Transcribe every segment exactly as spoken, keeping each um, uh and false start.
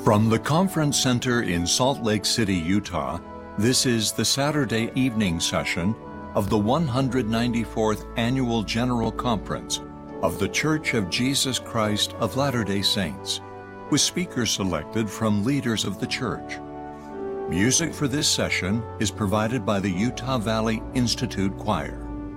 From the Conference Center in Salt Lake City, Utah, this is the Saturday evening session of the one hundred ninety-fourth Annual General Conference of The Church of Jesus Christ of Latter-day Saints, with speakers selected from leaders of the church. Music for this session is provided by the Utah Valley Institute Choir.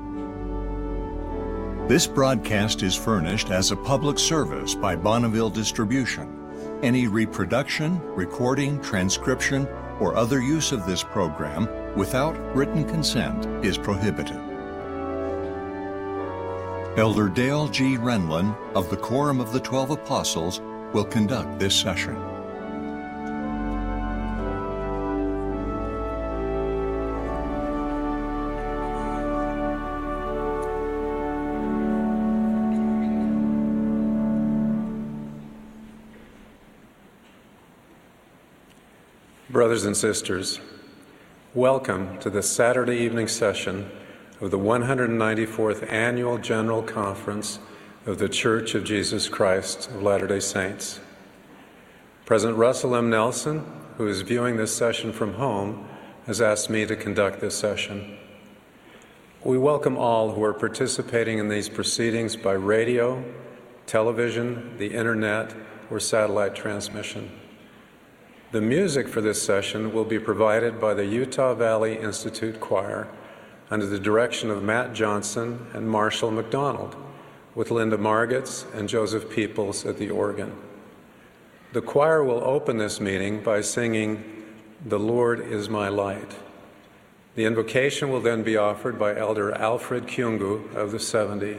This broadcast is furnished as a public service by Bonneville Distribution. Any reproduction, recording, transcription, or other use of this program without written consent is prohibited. Elder Dale G. Renlund of the Quorum of the Twelve Apostles will conduct this session. Brothers and sisters, welcome to the Saturday evening session of the one hundred ninety-fourth Annual General Conference of the Church of Jesus Christ of Latter-day Saints. President Russell M. Nelson, who is viewing this session from home, has asked me to conduct this session. We welcome all who are participating in these proceedings by radio, television, the internet, or satellite transmission. The music for this session will be provided by the Utah Valley Institute Choir under the direction of Matt Johnson and Marshall McDonald, with Linda Margetts and Joseph Peoples at the organ. The choir will open this meeting by singing, "The Lord is My Light." The invocation will then be offered by Elder Alfred Kyungu of the seventy.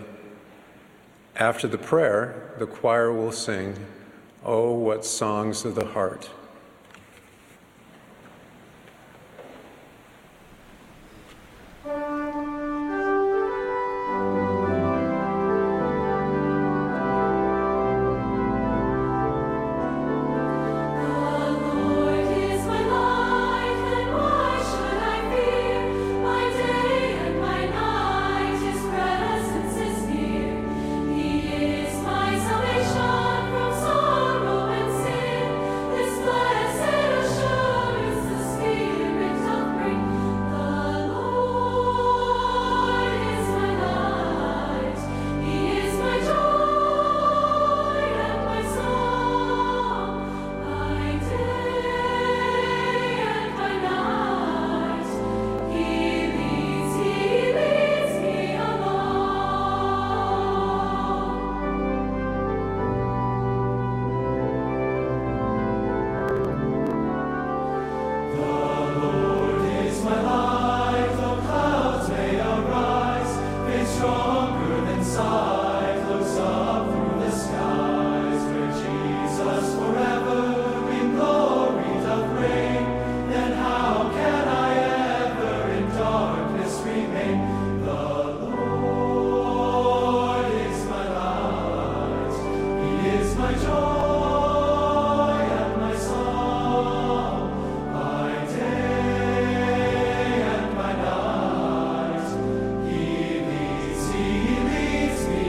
After the prayer, the choir will sing, "Oh, What Songs of the Heart." He leads me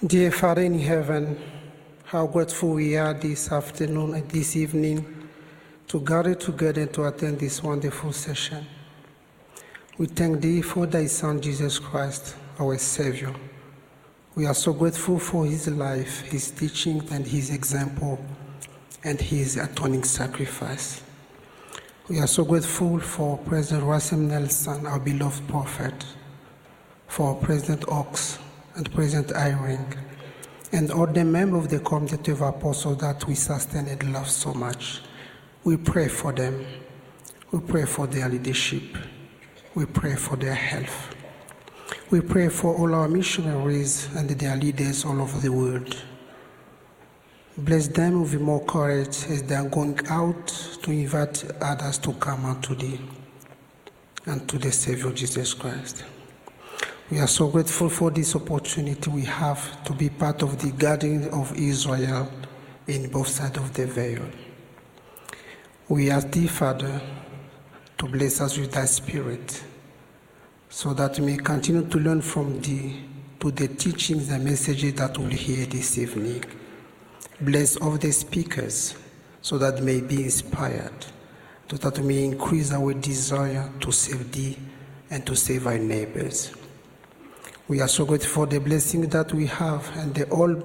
Dear Father in heaven, how grateful we are this afternoon and this evening to gather together and to attend this wonderful session. We thank Thee for Thy Son, Jesus Christ, our Savior. We are so grateful for His life, His teachings, and His example, and His atoning sacrifice. We are so grateful for President Russell Nelson, our beloved prophet, for President Oaks and President Eyring, and all the members of the community of apostles that we sustain and love so much. We pray for them. We pray for their leadership. We pray for their health. We pray for all our missionaries and their leaders all over the world. Bless them with more courage as they are going out to invite others to come unto Thee and to the Savior Jesus Christ. We are so grateful for this opportunity we have to be part of the gathering of Israel in both sides of the veil. We ask Thee, Father, to bless us with Thy Spirit, so that we may continue to learn from Thee to the teachings and messages that we'll hear this evening. Bless all the speakers, so that they may be inspired, so that we may increase our desire to serve Thee and to save our neighbors. We are so grateful for the blessing that we have and the all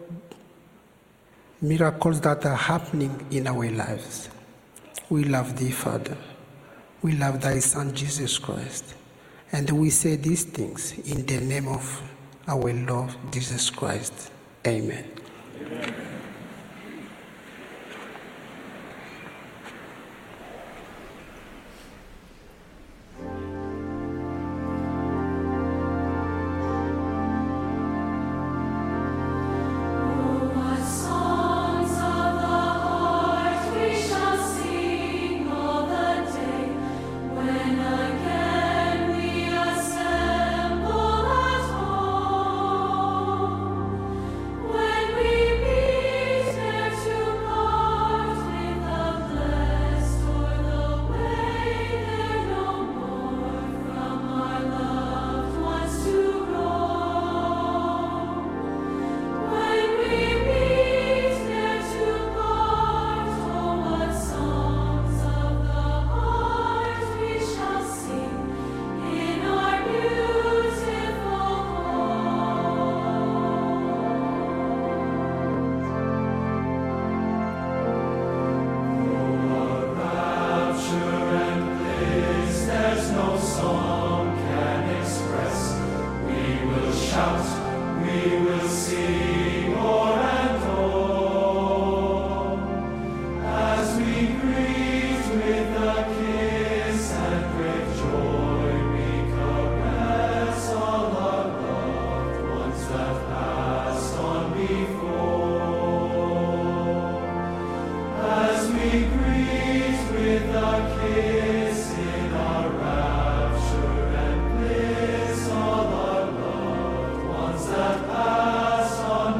miracles that are happening in our lives. We love Thee, Father. We love Thy Son, Jesus Christ. And we say these things in the name of our Lord Jesus Christ. Amen. Amen. That pass on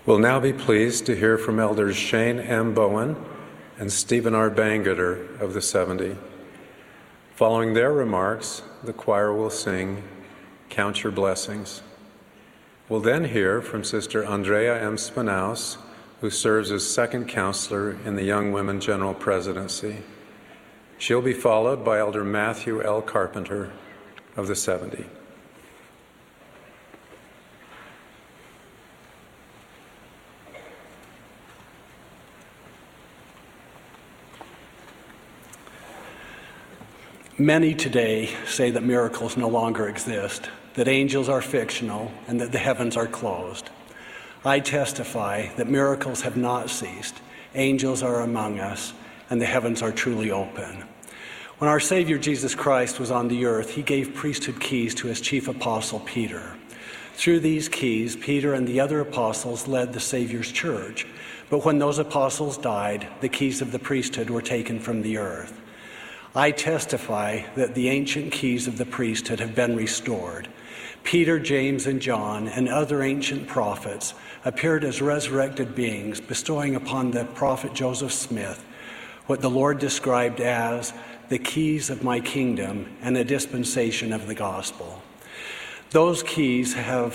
We'll now be pleased to hear from Elders Shane M. Bowen and Stephen R. Bangeter of the seventy. Following their remarks, the choir will sing, "Count Your Blessings." We'll then hear from Sister Andrea M. Spinaus, who serves as second counselor in the Young Women General Presidency. She'll be followed by Elder Matthew L. Carpenter of the seventy. Many today say that miracles no longer exist, that angels are fictional, and that the heavens are closed. I testify that miracles have not ceased, angels are among us, and the heavens are truly open. When our Savior Jesus Christ was on the earth, he gave priesthood keys to his chief apostle Peter. Through these keys, Peter and the other apostles led the Savior's church, but when those apostles died, the keys of the priesthood were taken from the earth. I testify that the ancient keys of the priesthood have been restored. Peter, James, and John, and other ancient prophets appeared as resurrected beings, bestowing upon the prophet Joseph Smith what the Lord described as the keys of my kingdom and a dispensation of the gospel. Those keys have,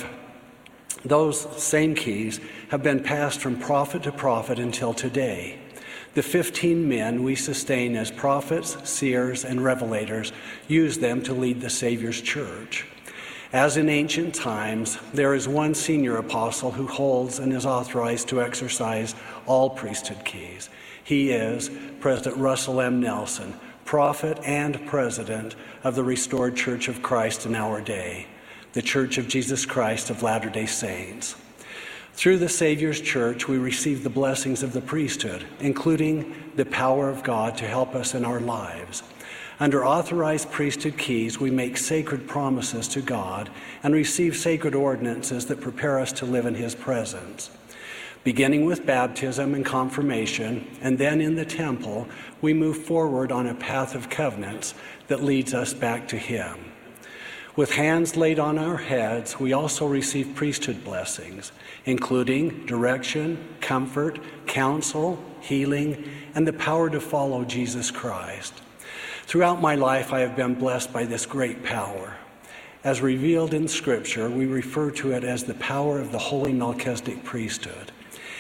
those same keys have been passed from prophet to prophet until today. The fifteen men we sustain as prophets, seers, and revelators use them to lead the Savior's church. As in ancient times, there is one senior apostle who holds and is authorized to exercise all priesthood keys. He is President Russell M. Nelson, prophet and president of the Restored Church of Christ in our day, the Church of Jesus Christ of Latter-day Saints. Through the Savior's church, we receive the blessings of the priesthood, including the power of God to help us in our lives. Under authorized priesthood keys, we make sacred promises to God and receive sacred ordinances that prepare us to live in his presence. Beginning with baptism and confirmation, and then in the temple, we move forward on a path of covenants that leads us back to him. With hands laid on our heads, we also receive priesthood blessings, including direction, comfort, counsel, healing, and the power to follow Jesus Christ. Throughout my life, I have been blessed by this great power. As revealed in Scripture, we refer to it as the power of the holy Melchizedek priesthood.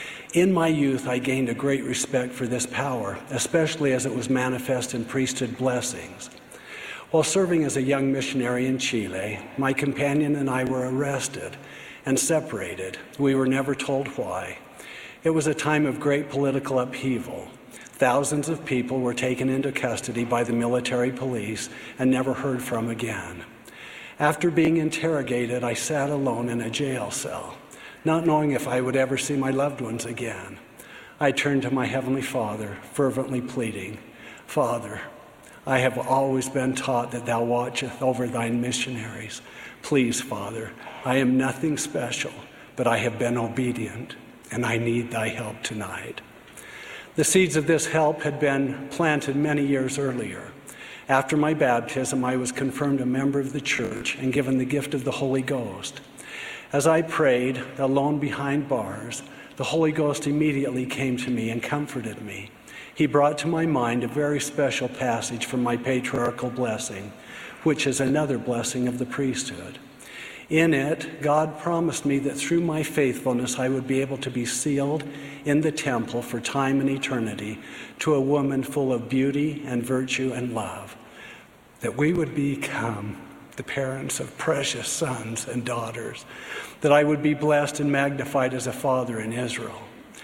In my youth, I gained a great respect for this power, especially as it was manifest in priesthood blessings. While serving as a young missionary in Chile, my companion and I were arrested and separated. We were never told why. It was a time of great political upheaval. Thousands of people were taken into custody by the military police and never heard from again. After being interrogated, I sat alone in a jail cell, not knowing if I would ever see my loved ones again. I turned to my Heavenly Father, fervently pleading, "Father, I have always been taught that thou watchest over thine missionaries. Please, Father, I am nothing special, but I have been obedient, and I need thy help tonight." The seeds of this help had been planted many years earlier. After my baptism, I was confirmed a member of the church and given the gift of the Holy Ghost. As I prayed, alone behind bars, the Holy Ghost immediately came to me and comforted me. He brought to my mind a very special passage from my patriarchal blessing, which is another blessing of the priesthood. In it, God promised me that through my faithfulness I would be able to be sealed in the temple for time and eternity to a woman full of beauty and virtue and love, that we would become the parents of precious sons and daughters, that I would be blessed and magnified as a father in Israel.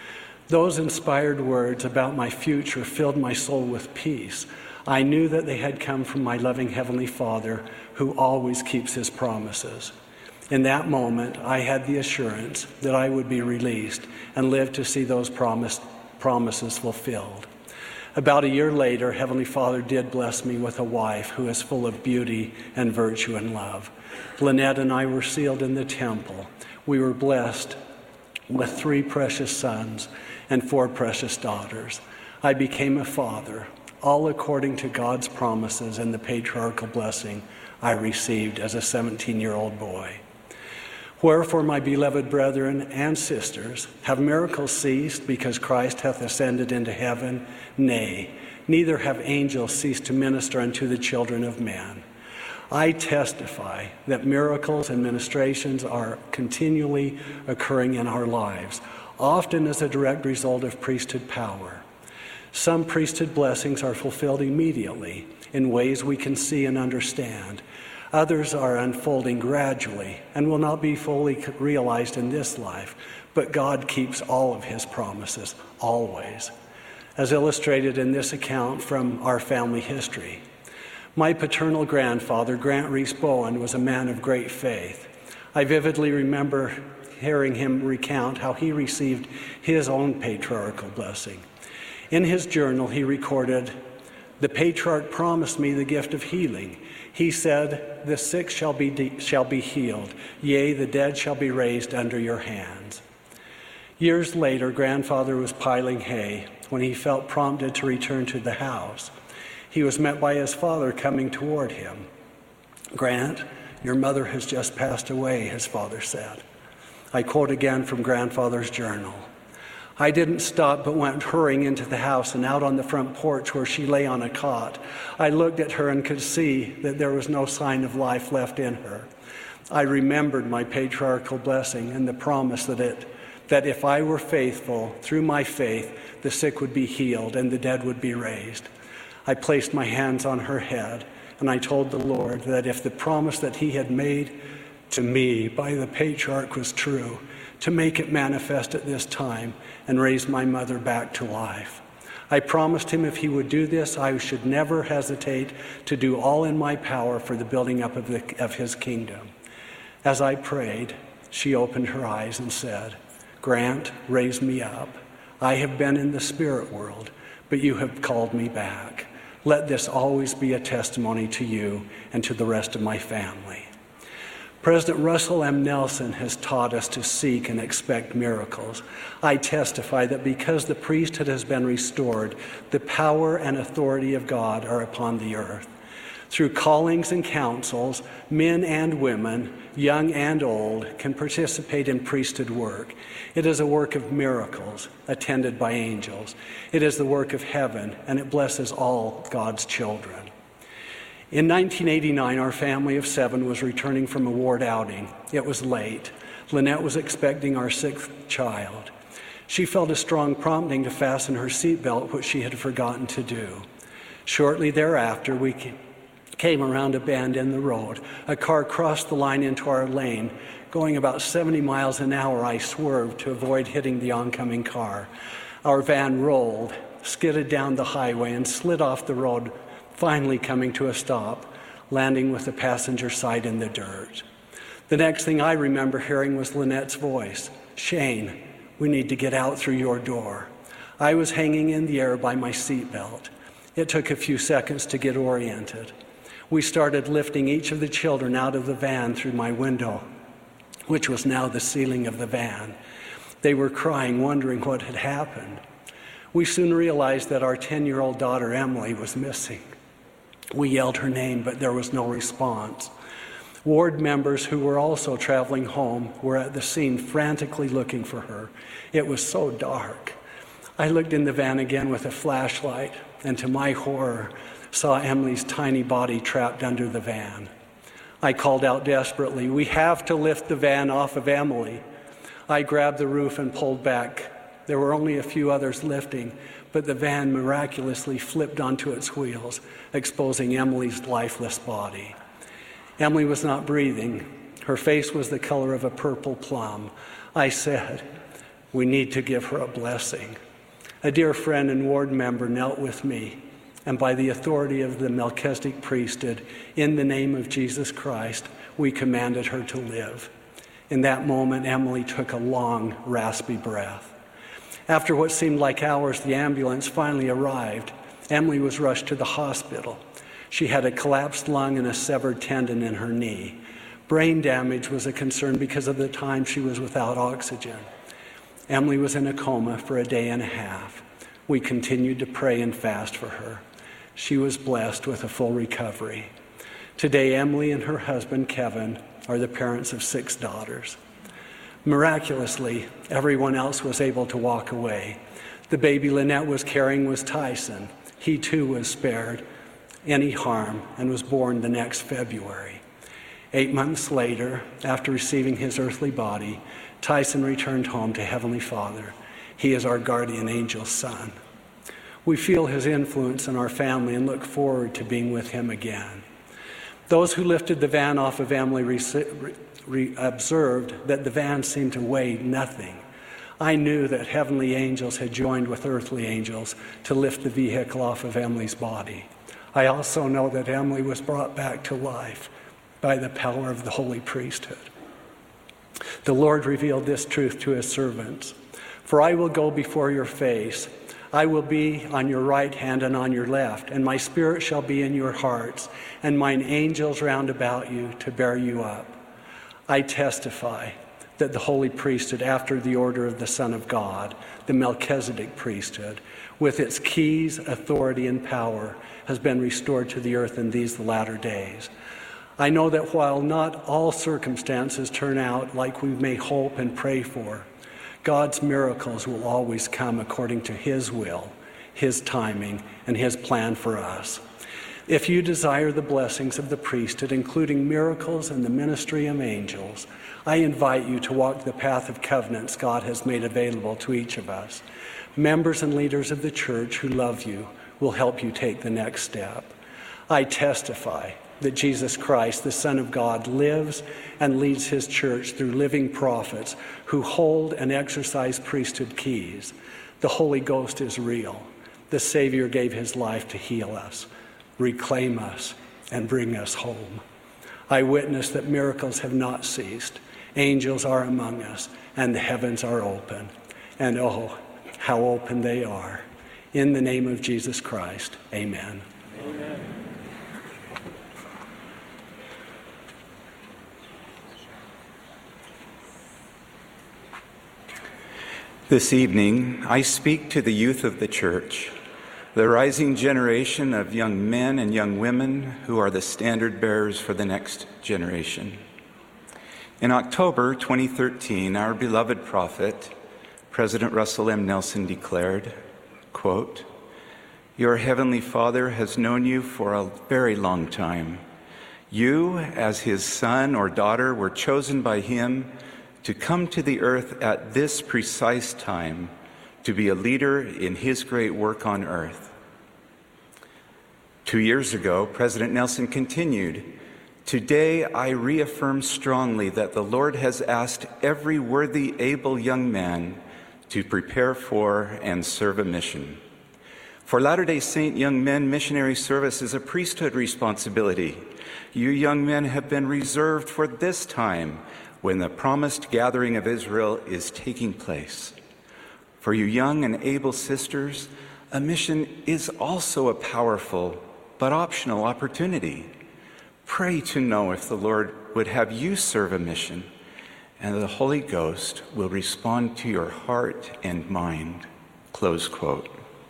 Those inspired words about my future filled my soul with peace. I knew that they had come from my loving Heavenly Father, who always keeps his promises. In that moment, I had the assurance that I would be released and live to see those promise, promises fulfilled. About a year later, Heavenly Father did bless me with a wife who is full of beauty and virtue and love. Lynette and I were sealed in the temple. We were blessed with three precious sons and four precious daughters. I became a father, all according to God's promises and the patriarchal blessing I received as a seventeen-year-old boy. Wherefore, my beloved brethren and sisters, have miracles ceased because Christ hath ascended into heaven? Nay, neither have angels ceased to minister unto the children of men. I testify that miracles and ministrations are continually occurring in our lives, often as a direct result of priesthood power. Some priesthood blessings are fulfilled immediately in ways we can see and understand. Others are unfolding gradually and will not be fully realized in this life, but God keeps all of his promises, always, as illustrated in this account from our family history. My paternal grandfather, Grant Reese Bowen, was a man of great faith. I vividly remember hearing him recount how he received his own patriarchal blessing. In his journal, he recorded, "The patriarch promised me the gift of healing. He said, the sick shall be, de- shall be healed. Yea, the dead shall be raised under your hands." Years later, grandfather was piling hay when he felt prompted to return to the house. He was met by his father coming toward him. "Grant, your mother has just passed away," his father said. I quote again from grandfather's journal. "I didn't stop but went hurrying into the house and out on the front porch where she lay on a cot. I looked at her and could see that there was no sign of life left in her. I remembered my patriarchal blessing and the promise that it that if I were faithful, through my faith, the sick would be healed and the dead would be raised. I placed my hands on her head and I told the Lord that if the promise that he had made to me by the patriarch was true, to make it manifest at this time and raise my mother back to life. I promised him if he would do this, I should never hesitate to do all in my power for the building up of, the, of his kingdom." As I prayed, she opened her eyes and said, "Grant, raise me up. I have been in the spirit world, but you have called me back. Let this always be a testimony to you and to the rest of my family." President Russell M. Nelson has taught us to seek and expect miracles. I testify that because the priesthood has been restored, the power and authority of God are upon the earth. Through callings and councils, men and women, young and old, can participate in priesthood work. It is a work of miracles, attended by angels. It is the work of heaven, and it blesses all God's children. In nineteen eighty-nine, our family of seven was returning from a ward outing. It was late. Lynette was expecting our sixth child. She felt a strong prompting to fasten her seatbelt, which she had forgotten to do. Shortly thereafter, we came around a bend in the road. A car crossed the line into our lane. Going about seventy miles an hour, I swerved to avoid hitting the oncoming car. Our van rolled, skidded down the highway, and slid off the road, finally coming to a stop, landing with the passenger side in the dirt. The next thing I remember hearing was Lynette's voice, "Shane, we need to get out through your door." I was hanging in the air by my seatbelt. It took a few seconds to get oriented. We started lifting each of the children out of the van through my window, which was now the ceiling of the van. They were crying, wondering what had happened. We soon realized that our ten-year-old daughter, Emily, was missing. We yelled her name, but there was no response. Ward members who were also traveling home were at the scene frantically looking for her. It was so dark. I looked in the van again with a flashlight, and to my horror, saw Emily's tiny body trapped under the van. I called out desperately, "We have to lift the van off of Emily." I grabbed the roof and pulled back. There were only a few others lifting, but the van miraculously flipped onto its wheels, exposing Emily's lifeless body. Emily was not breathing. Her face was the color of a purple plum. I said, "We need to give her a blessing." A dear friend and ward member knelt with me, and by the authority of the Melchizedek priesthood, in the name of Jesus Christ, we commanded her to live. In that moment, Emily took a long, raspy breath. After what seemed like hours, the ambulance finally arrived. Emily was rushed to the hospital. She had a collapsed lung and a severed tendon in her knee. Brain damage was a concern because of the time she was without oxygen. Emily was in a coma for a day and a half. We continued to pray and fast for her. She was blessed with a full recovery. Today, Emily and her husband, Kevin, are the parents of six daughters. Miraculously, everyone else was able to walk away. The baby Lynette was carrying was Tyson. He too was spared any harm and was born the next February. Eight months later, after receiving his earthly body, Tyson returned home to Heavenly Father. He is our guardian angel's son. We feel his influence in our family and look forward to being with him again. Those who lifted the van off of Emily re- re- observed that the van seemed to weigh nothing. I knew that heavenly angels had joined with earthly angels to lift the vehicle off of Emily's body. I also know that Emily was brought back to life by the power of the holy priesthood. The Lord revealed this truth to his servants. For I will go before your face. I will be on your right hand and on your left, and my spirit shall be in your hearts, and mine angels round about you to bear you up. I testify that the holy priesthood, after the order of the Son of God, the Melchizedek priesthood, with its keys, authority, and power, has been restored to the earth in these latter days. I know that while not all circumstances turn out like we may hope and pray for, God's miracles will always come according to his will, his timing, and his plan for us. If you desire the blessings of the priesthood, including miracles and the ministry of angels, I invite you to walk the path of covenants God has made available to each of us. Members and leaders of the church who love you will help you take the next step. I testify that Jesus Christ, the Son of God, lives and leads his church through living prophets who hold and exercise priesthood keys. The Holy Ghost is real. The Savior gave his life to heal us, reclaim us, and bring us home. I witness that miracles have not ceased. Angels are among us, and the heavens are open. And oh, how open they are. In the name of Jesus Christ, amen. Amen. This evening, I speak to the youth of the church, the rising generation of young men and young women who are the standard bearers for the next generation. In October twenty thirteen, our beloved prophet, President Russell M. Nelson, declared, quote, "Your heavenly Father has known you for a very long time. You, as his son or daughter, were chosen by him to come to the earth at this precise time to be a leader in his great work on earth." Two years ago, President Nelson continued, "Today I reaffirm strongly that the Lord has asked every worthy, able young man to prepare for and serve a mission. For Latter-day Saint young men, missionary service is a priesthood responsibility. You young men have been reserved for this time when the promised gathering of Israel is taking place. For you young and able sisters, a mission is also a powerful but optional opportunity. Pray to know if the Lord would have you serve a mission, and the Holy Ghost will respond to your heart and mind." Close quote.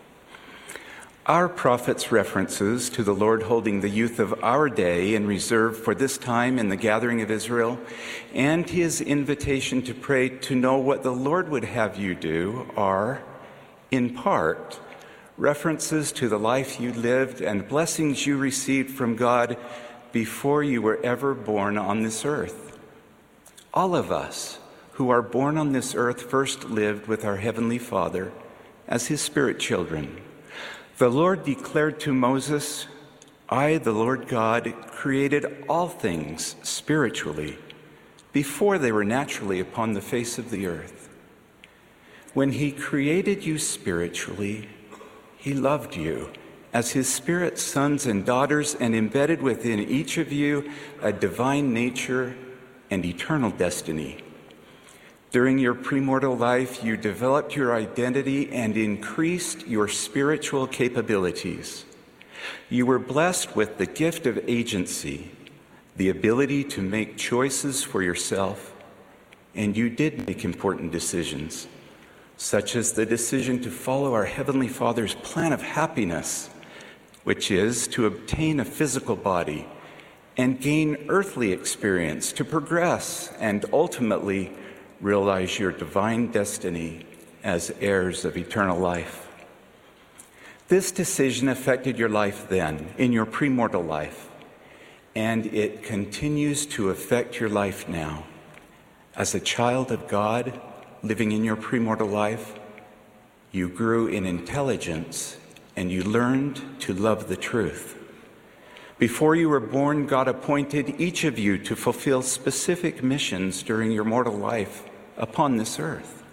Our prophet's references to the Lord holding the youth of our day in reserve for this time in the gathering of Israel, and his invitation to pray to know what the Lord would have you do are, in part, references to the life you lived and blessings you received from God before you were ever born on this earth. All of us who are born on this earth first lived with our Heavenly Father as his spirit children. The Lord declared to Moses, "I, the Lord God, created all things spiritually before they were naturally upon the face of the earth. When he created you spiritually, he loved you as his spirit sons and daughters and embedded within each of you a divine nature and eternal destiny. During your premortal life, you developed your identity and increased your spiritual capabilities. You were blessed with the gift of agency, the ability to make choices for yourself, and you did make important decisions, such as the decision to follow our Heavenly Father's plan of happiness, which is to obtain a physical body and gain earthly experience to progress and ultimately realize your divine destiny as heirs of eternal life. This decision affected your life then, in your premortal life, and it continues to affect your life now. As a child of God, living in your premortal life, you grew in intelligence and you learned to love the truth. Before you were born, God appointed each of you to fulfill specific missions during your mortal life upon this earth.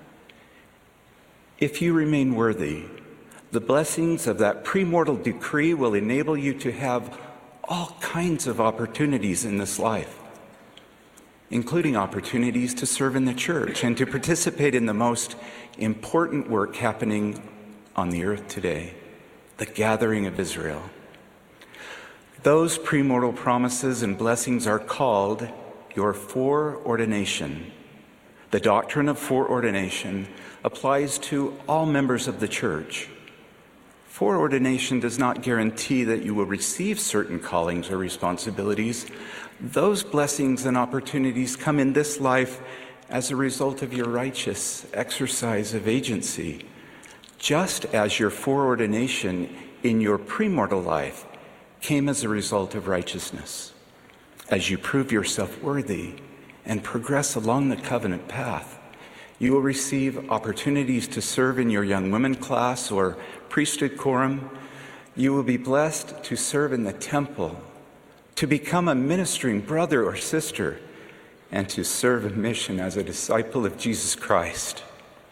If you remain worthy, the blessings of that premortal decree will enable you to have all kinds of opportunities in this life, including opportunities to serve in the church and to participate in the most important work happening on the earth today, the gathering of Israel. Those premortal promises and blessings are called your foreordination. The doctrine of foreordination applies to all members of the church. Foreordination does not guarantee that you will receive certain callings or responsibilities. Those blessings and opportunities come in this life as a result of your righteous exercise of agency, just as your foreordination in your premortal life came as a result of righteousness. As you prove yourself worthy and progress along the covenant path, you will receive opportunities to serve in your young women class or priesthood quorum. You will be blessed to serve in the temple, to become a ministering brother or sister, and to serve a mission as a disciple of Jesus Christ.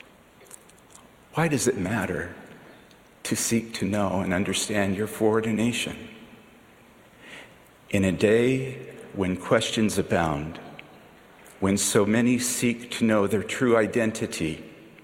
Why does it matter to seek to know and understand your foreordination? In a day when questions abound, when so many seek to know their true identity,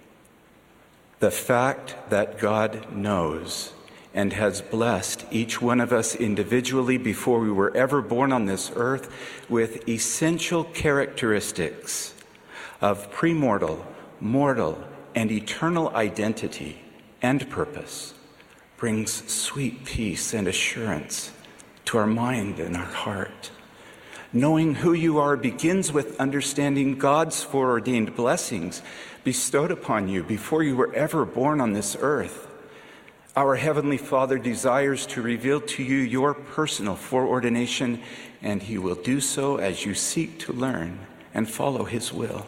the fact that God knows and has blessed each one of us individually before we were ever born on this earth with essential characteristics of premortal, mortal, and eternal identity and purpose brings sweet peace and assurance to our mind and our heart. Knowing who you are begins with understanding God's foreordained blessings bestowed upon you before you were ever born on this earth. Our Heavenly Father desires to reveal to you your personal foreordination, and He will do so as you seek to learn and follow His will.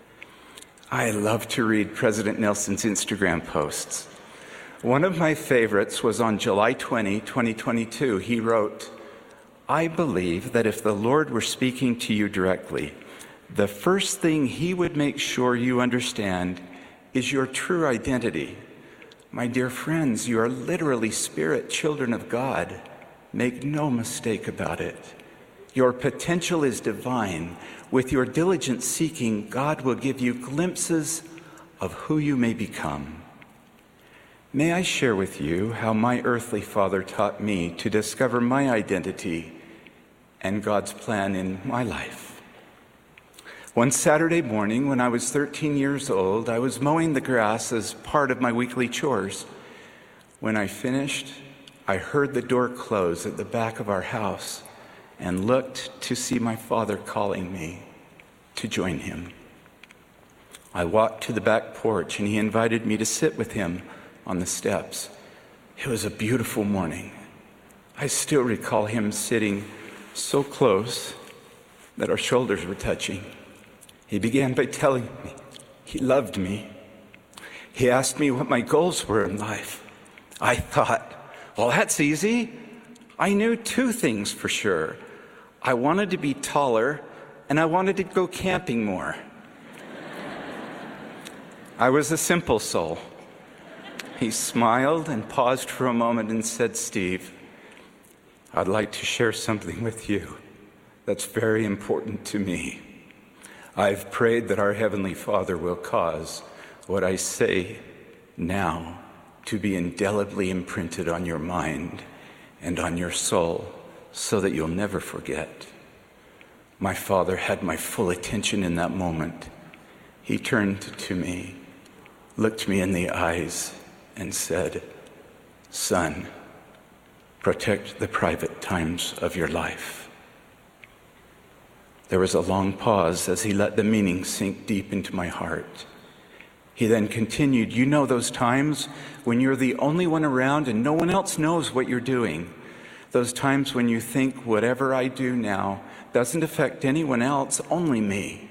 I love to read President Nelson's Instagram posts. One of my favorites was on July twentieth, twenty twenty-two. He wrote, "I believe that if the Lord were speaking to you directly, the first thing He would make sure you understand is your true identity. My dear friends, you are literally spirit children of God. Make no mistake about it. Your potential is divine. With your diligent seeking, God will give you glimpses of who you may become." May I share with you how my earthly father taught me to discover my identity and God's plan in my life. One Saturday morning when I was thirteen years old, I was mowing the grass as part of my weekly chores. When I finished, I heard the door close at the back of our house and looked to see my father calling me to join him. I walked to the back porch and he invited me to sit with him on the steps. It was a beautiful morning. I still recall him sitting so close that our shoulders were touching. He began by telling me he loved me. He asked me what my goals were in life. I thought, well, that's easy. I knew two things for sure. I wanted to be taller and I wanted to go camping more. I was a simple soul. He smiled and paused for a moment and said, "Steve, I'd like to share something with you that's very important to me. I've prayed that our Heavenly Father will cause what I say now to be indelibly imprinted on your mind and on your soul so that you'll never forget." My father had my full attention in that moment. He turned to me, looked me in the eyes, and said, "Son, protect the private times of your life." There was a long pause as he let the meaning sink deep into my heart. He then continued, you know those times when you're the only one around and no one else knows what you're doing. Those times when you think whatever I do now doesn't affect anyone else, only me.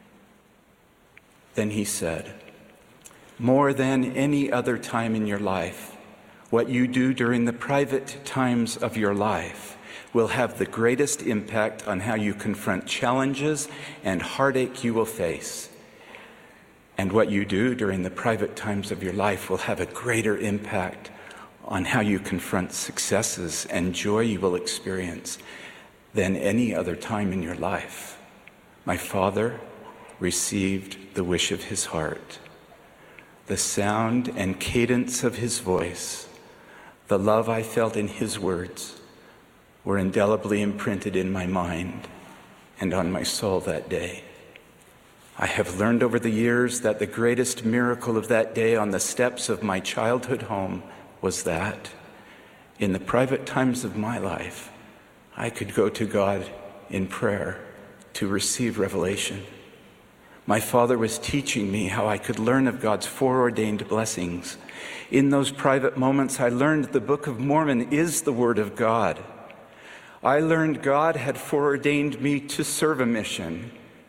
Then he said, more than any other time in your life, what you do during the private times of your life will have the greatest impact on how you confront challenges and heartache you will face. And what you do during the private times of your life will have a greater impact on how you confront successes and joy you will experience than any other time in your life. My father received the wish of his heart. The sound and cadence of his voice, the love I felt in his words, were indelibly imprinted in my mind and on my soul that day. I have learned over the years that the greatest miracle of that day on the steps of my childhood home was that, in the private times of my life, I could go to God in prayer to receive revelation. My father was teaching me how I could learn of God's foreordained blessings. In those private moments, I learned the Book of Mormon is the Word of God. I learned God had foreordained me to serve a mission.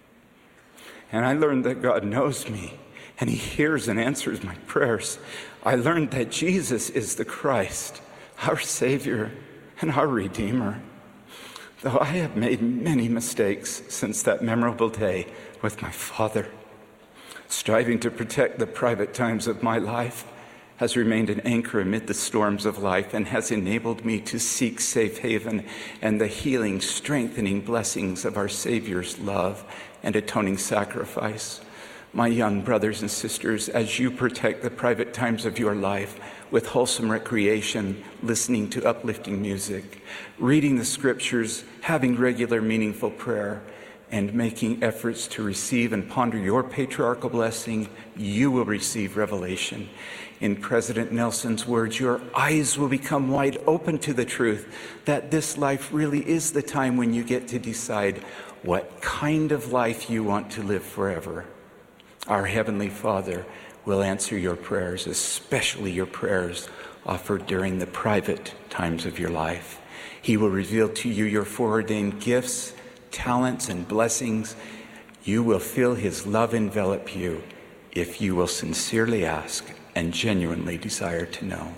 And I learned that God knows me, and he hears and answers my prayers. I learned that Jesus is the Christ, our Savior and our Redeemer. Though I have made many mistakes since that memorable day with my father, striving to protect the private times of my life has remained an anchor amid the storms of life and has enabled me to seek safe haven and the healing, strengthening blessings of our Savior's love and atoning sacrifice. My young brothers and sisters, as you protect the private times of your life with wholesome recreation, listening to uplifting music, reading the scriptures, having regular meaningful prayer, and making efforts to receive and ponder your patriarchal blessing, you will receive revelation. In President Nelson's words, your eyes will become wide open to the truth that this life really is the time when you get to decide what kind of life you want to live forever. Our Heavenly Father will answer your prayers, especially your prayers offered during the private times of your life. He will reveal to you your foreordained gifts, talents, and blessings. You will feel his love envelop you if you will sincerely ask and genuinely desire to know.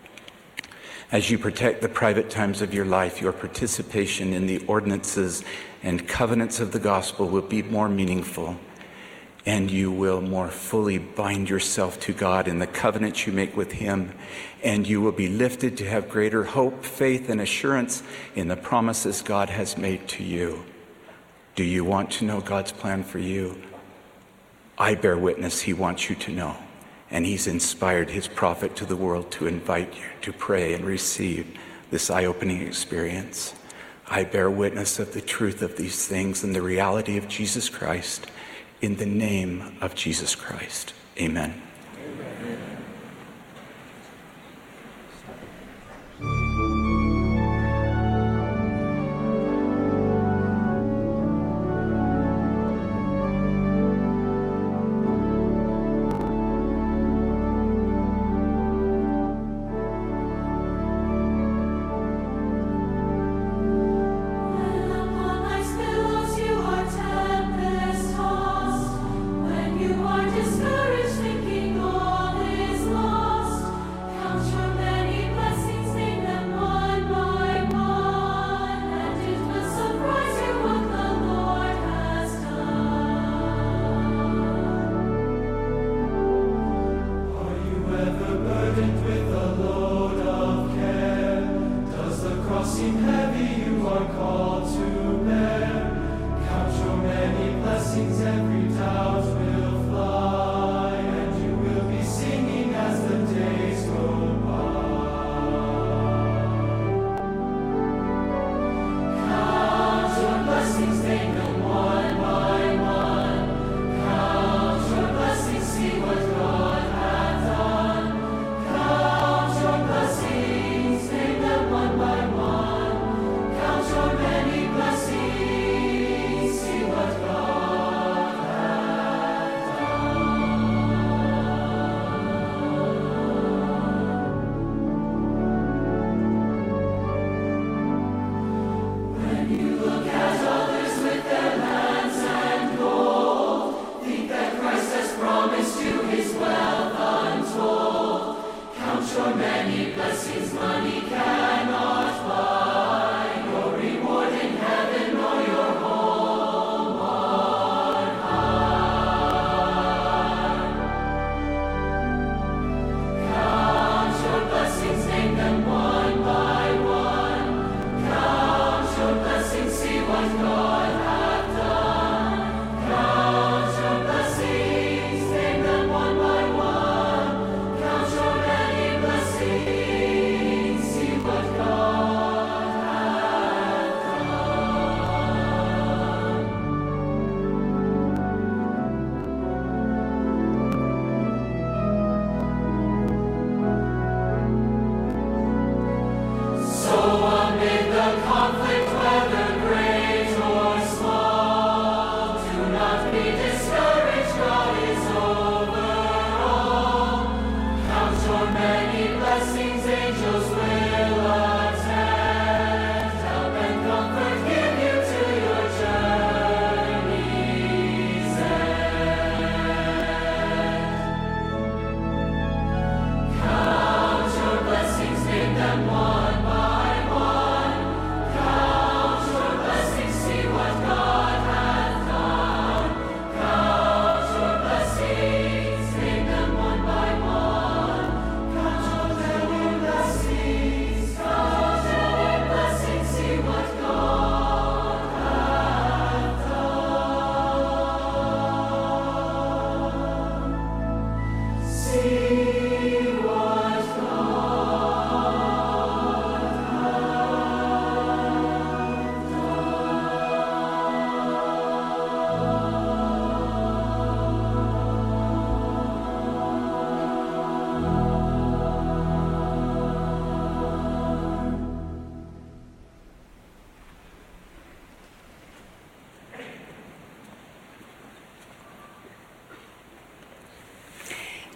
As you protect the private times of your life, your participation in the ordinances and covenants of the gospel will be more meaningful, and you will more fully bind yourself to God in the covenants you make with him, and you will be lifted to have greater hope, faith, and assurance in the promises God has made to you. Do you want to know God's plan for you? I bear witness he wants you to know, and he's inspired his prophet to the world to invite you to pray and receive this eye-opening experience. I bear witness of the truth of these things and the reality of Jesus Christ. In the name of Jesus Christ, amen. Blessings, see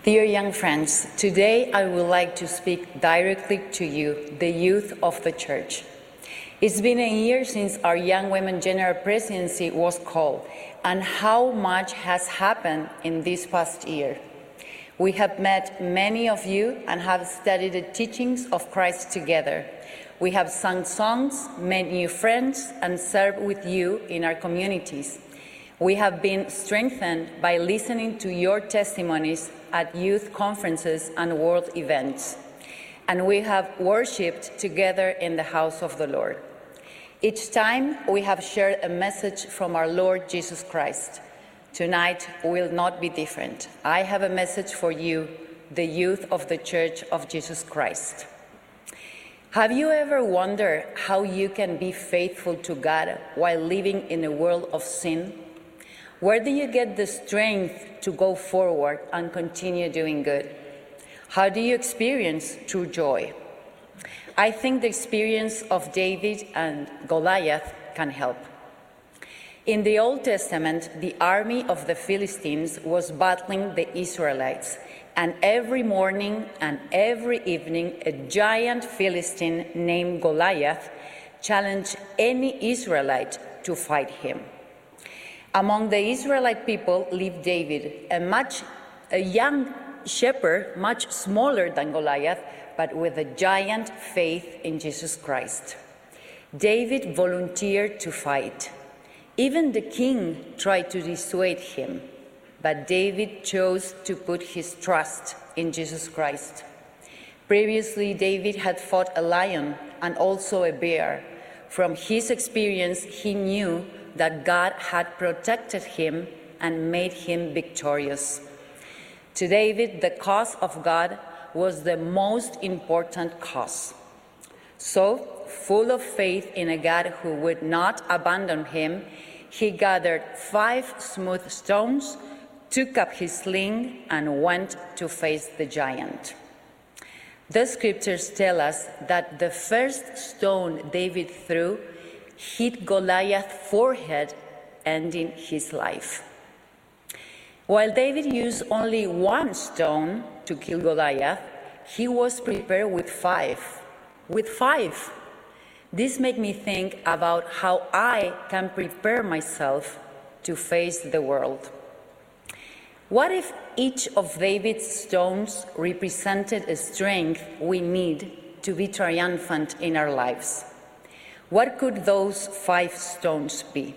Dear young friends, today I would like to speak directly to you, the youth of the church. It's been a year since our Young Women General Presidency was called, and how much has happened in this past year. We have met many of you and have studied the teachings of Christ together. We have sung songs, made new friends, and served with you in our communities. We have been strengthened by listening to your testimonies at youth conferences and world events. And we have worshipped together in the house of the Lord. Each time we have shared a message from our Lord Jesus Christ. Tonight will not be different. I have a message for you, the youth of the Church of Jesus Christ. Have you ever wondered how you can be faithful to God while living in a world of sin? Where do you get the strength to go forward and continue doing good? How do you experience true joy? I think the experience of David and Goliath can help. In the Old Testament, the army of the Philistines was battling the Israelites, and every morning and every evening, a giant Philistine named Goliath challenged any Israelite to fight him. Among the Israelite people lived David, a much a young shepherd, much smaller than Goliath, but with a giant faith in Jesus Christ. David volunteered to fight. Even the king tried to dissuade him, but David chose to put his trust in Jesus Christ. Previously, David had fought a lion and also a bear. From his experience, he knew that God had protected him and made him victorious. To David, the cause of God was the most important cause. So, full of faith in a God who would not abandon him, he gathered five smooth stones, took up his sling, and went to face the giant. The scriptures tell us that the first stone David threw hit Goliath's forehead, ending his life. While David used only one stone to kill Goliath, he was prepared with five. With five. This made me think about how I can prepare myself to face the world. What if each of David's stones represented a strength we need to be triumphant in our lives? What could those five stones be?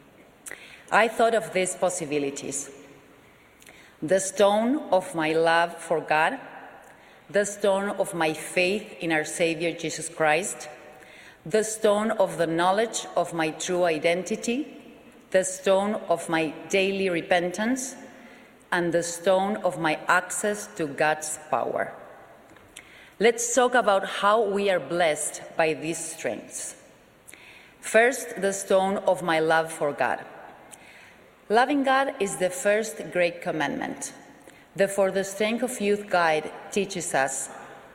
I thought of these possibilities. The stone of my love for God, the stone of my faith in our Savior Jesus Christ, the stone of the knowledge of my true identity, the stone of my daily repentance, and the stone of my access to God's power. Let's talk about how we are blessed by these strengths. First, the stone of my love for God. Loving God is the first great commandment. The For the Strength of Youth Guide teaches us,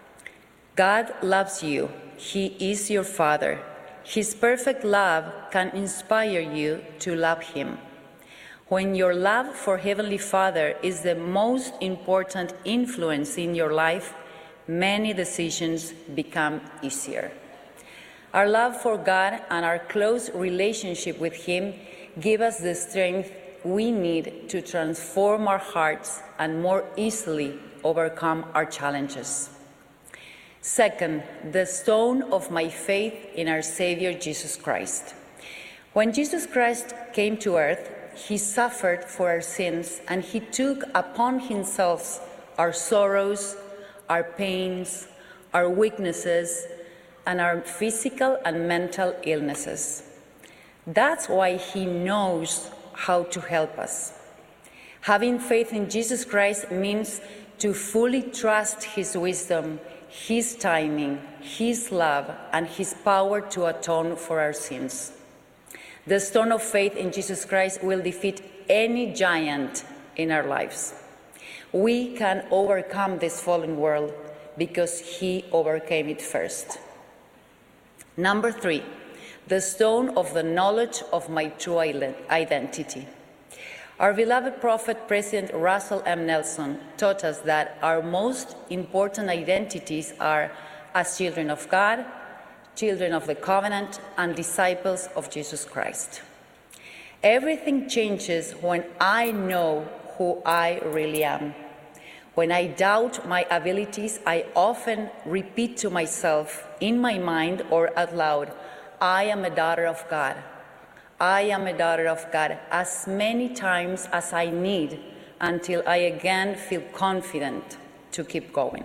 God loves you. He is your Father. His perfect love can inspire you to love Him. When your love for Heavenly Father is the most important influence in your life, many decisions become easier. Our love for God and our close relationship with Him give us the strength we need to transform our hearts and more easily overcome our challenges. Second, the stone of my faith in our Savior Jesus Christ. When Jesus Christ came to earth, He suffered for our sins, and He took upon Himself our sorrows, our pains, our weaknesses, and our physical and mental illnesses. That's why He knows how to help us. Having faith in Jesus Christ means to fully trust His wisdom, His timing, His love, and His power to atone for our sins. The stone of faith in Jesus Christ will defeat any giant in our lives. We can overcome this fallen world because He overcame it first. Number three, the stone of the knowledge of my true identity. Our beloved prophet, President Russell M. Nelson, taught us that our most important identities are as children of God, children of the covenant, and disciples of Jesus Christ. Everything changes when I know who I really am. When I doubt my abilities, I often repeat to myself in my mind or out loud, I am a daughter of God. I am a daughter of God, as many times as I need until I again feel confident to keep going.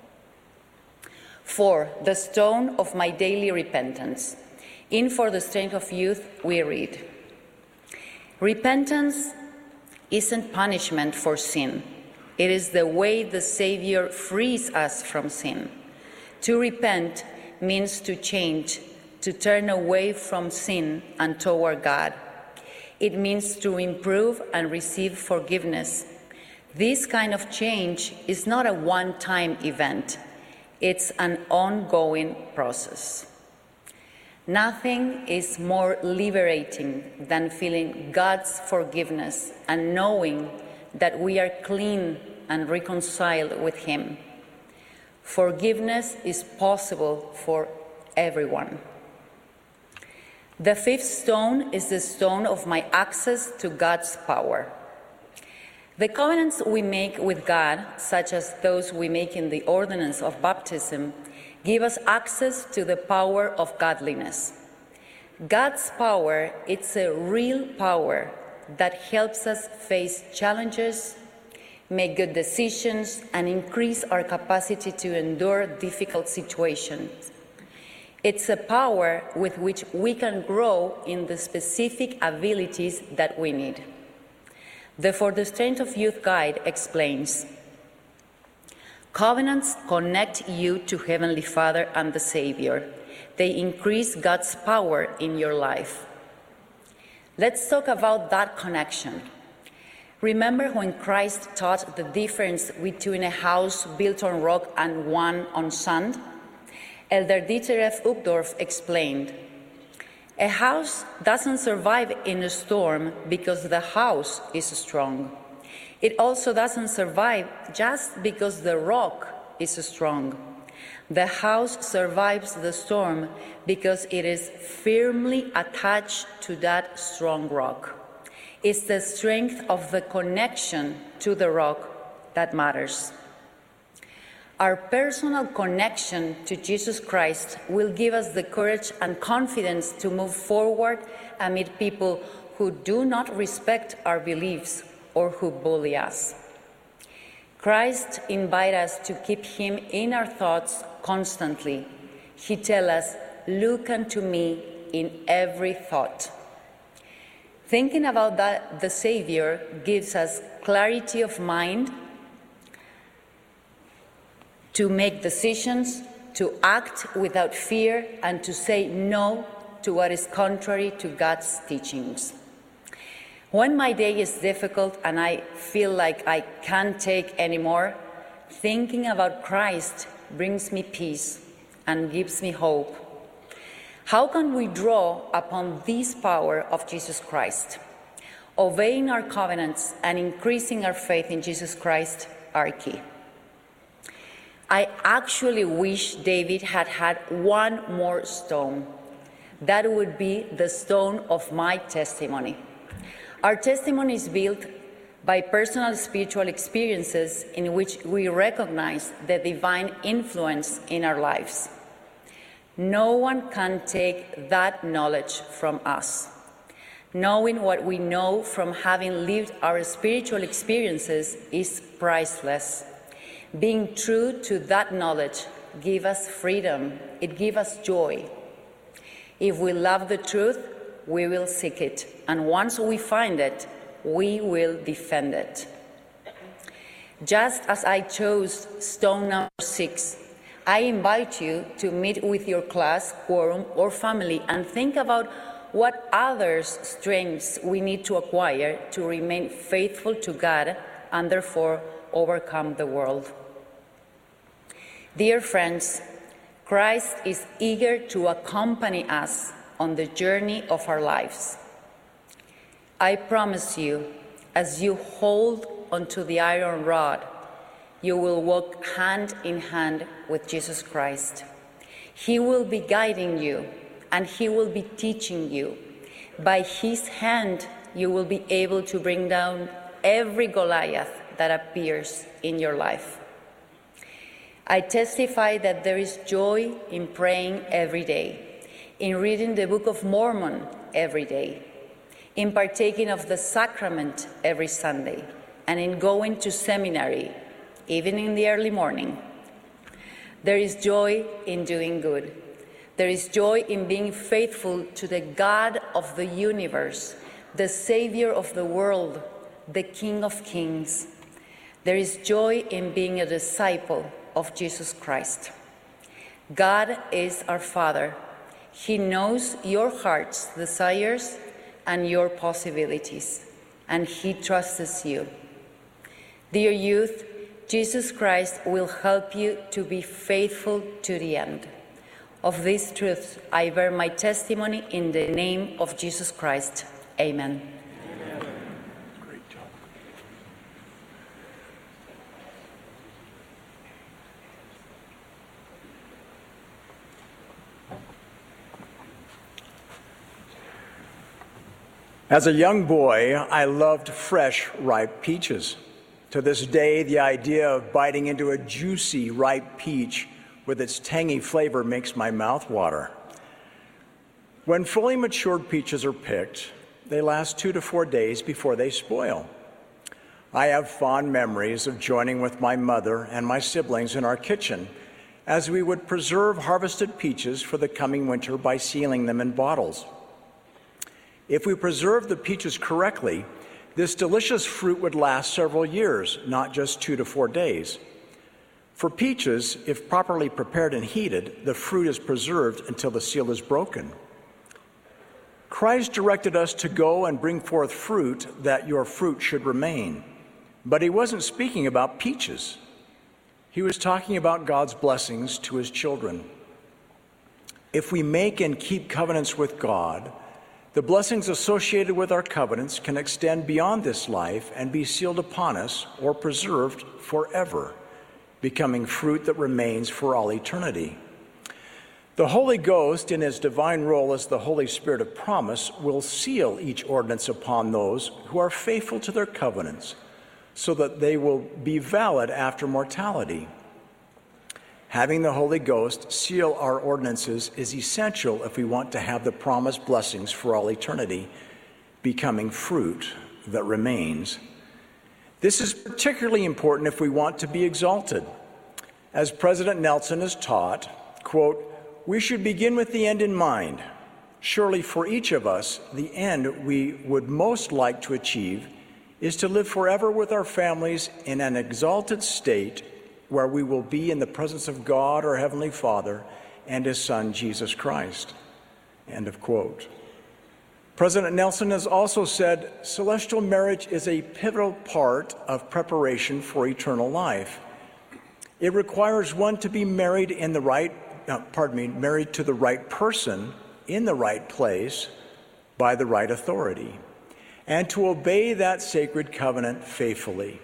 Four, the stone of my daily repentance. In For the Strength of Youth, we read, repentance isn't punishment for sin. It is the way the Savior frees us from sin. To repent means to change, to turn away from sin and toward God. It means to improve and receive forgiveness. This kind of change is not a one-time event. It's an ongoing process. Nothing is more liberating than feeling God's forgiveness and knowing that we are clean and reconciled with Him. Forgiveness is possible for everyone. The fifth stone is the stone of my access to God's power. The covenants we make with God, such as those we make in the ordinance of baptism, give us access to the power of godliness. God's power, it's a real power that helps us face challenges, make good decisions, and increase our capacity to endure difficult situations. It's a power with which we can grow in the specific abilities that we need. The For the Strength of Youth Guide explains, covenants connect you to Heavenly Father and the Savior. They increase God's power in your life. Let's talk about that connection. Remember when Christ taught the difference between a house built on rock and one on sand? Elder Dieter F. Uchtdorf explained, a house doesn't survive in a storm because the house is strong. It also doesn't survive just because the rock is strong. The house survives the storm because it is firmly attached to that strong rock. It's the strength of the connection to the rock that matters. Our personal connection to Jesus Christ will give us the courage and confidence to move forward amid people who do not respect our beliefs or who bully us. Christ invites us to keep Him in our thoughts constantly. He tells us, look unto me in every thought. Thinking about that, the Savior gives us clarity of mind to make decisions, to act without fear, and to say no to what is contrary to God's teachings. When my day is difficult and I feel like I can't take anymore, thinking about Christ brings me peace and gives me hope. How can we draw upon this power of Jesus Christ? Obeying our covenants and increasing our faith in Jesus Christ are key. I actually wish David had had one more stone. That would be the stone of my testimony. Our testimony is built by personal spiritual experiences in which we recognize the divine influence in our lives. No one can take that knowledge from us. Knowing what we know from having lived our spiritual experiences is priceless. Being true to that knowledge gives us freedom. It gives us joy. If we love the truth, we will seek it. And once we find it, we will defend it. Just as I chose stone number six, I invite you to meet with your class, quorum, or family and think about what other strengths we need to acquire to remain faithful to God and therefore overcome the world. Dear friends, Christ is eager to accompany us on the journey of our lives. I promise you, As you hold onto the iron rod, you will walk hand in hand with Jesus Christ. He will be guiding you, and he will be teaching you. By his hand, you will be able to bring down every Goliath that appears in your life. I testify that there is joy in praying every day, in reading the Book of Mormon every day, in partaking of the sacrament every Sunday, and in going to seminary, even in the early morning. There is joy in doing good. There is joy in being faithful to the God of the universe, the Savior of the world, the King of Kings. There is joy in being a disciple of Jesus Christ. God is our Father. He knows your heart's desires and your possibilities, and he trusts you. Dear youth, Jesus Christ will help you to be faithful to the end. Of these truths, I bear my testimony in the name of Jesus Christ. Amen. Amen. Great job. As a young boy, I loved fresh, ripe peaches. To this day, the idea of biting into a juicy, ripe peach with its tangy flavor makes my mouth water. When fully matured peaches are picked, they last two to four days before they spoil. I have fond memories of joining with my mother and my siblings in our kitchen as we would preserve harvested peaches for the coming winter by sealing them in bottles. If we preserved the peaches correctly, this delicious fruit would last several years, not just two to four days. For peaches, if properly prepared and heated, the fruit is preserved until the seal is broken. Christ directed us to go and bring forth fruit, that your fruit should remain. But he wasn't speaking about peaches. He was talking about God's blessings to his children. If we make and keep covenants with God, the blessings associated with our covenants can extend beyond this life and be sealed upon us or preserved forever, becoming fruit that remains for all eternity. The Holy Ghost, in his divine role as the Holy Spirit of promise, will seal each ordinance upon those who are faithful to their covenants, so that they will be valid after mortality. Having the Holy Ghost seal our ordinances is essential if we want to have the promised blessings for all eternity, becoming fruit that remains. This is particularly important if we want to be exalted. As President Nelson has taught, quote, "We should begin with the end in mind. Surely for each of us, the end we would most like to achieve is to live forever with our families in an exalted state where we will be in the presence of God, our Heavenly Father, and his Son, Jesus Christ." End of quote. President Nelson has also said, celestial marriage is a pivotal part of preparation for eternal life. It requires one to be married in the right, uh, pardon me, married to the right person in the right place by the right authority, and to obey that sacred covenant faithfully.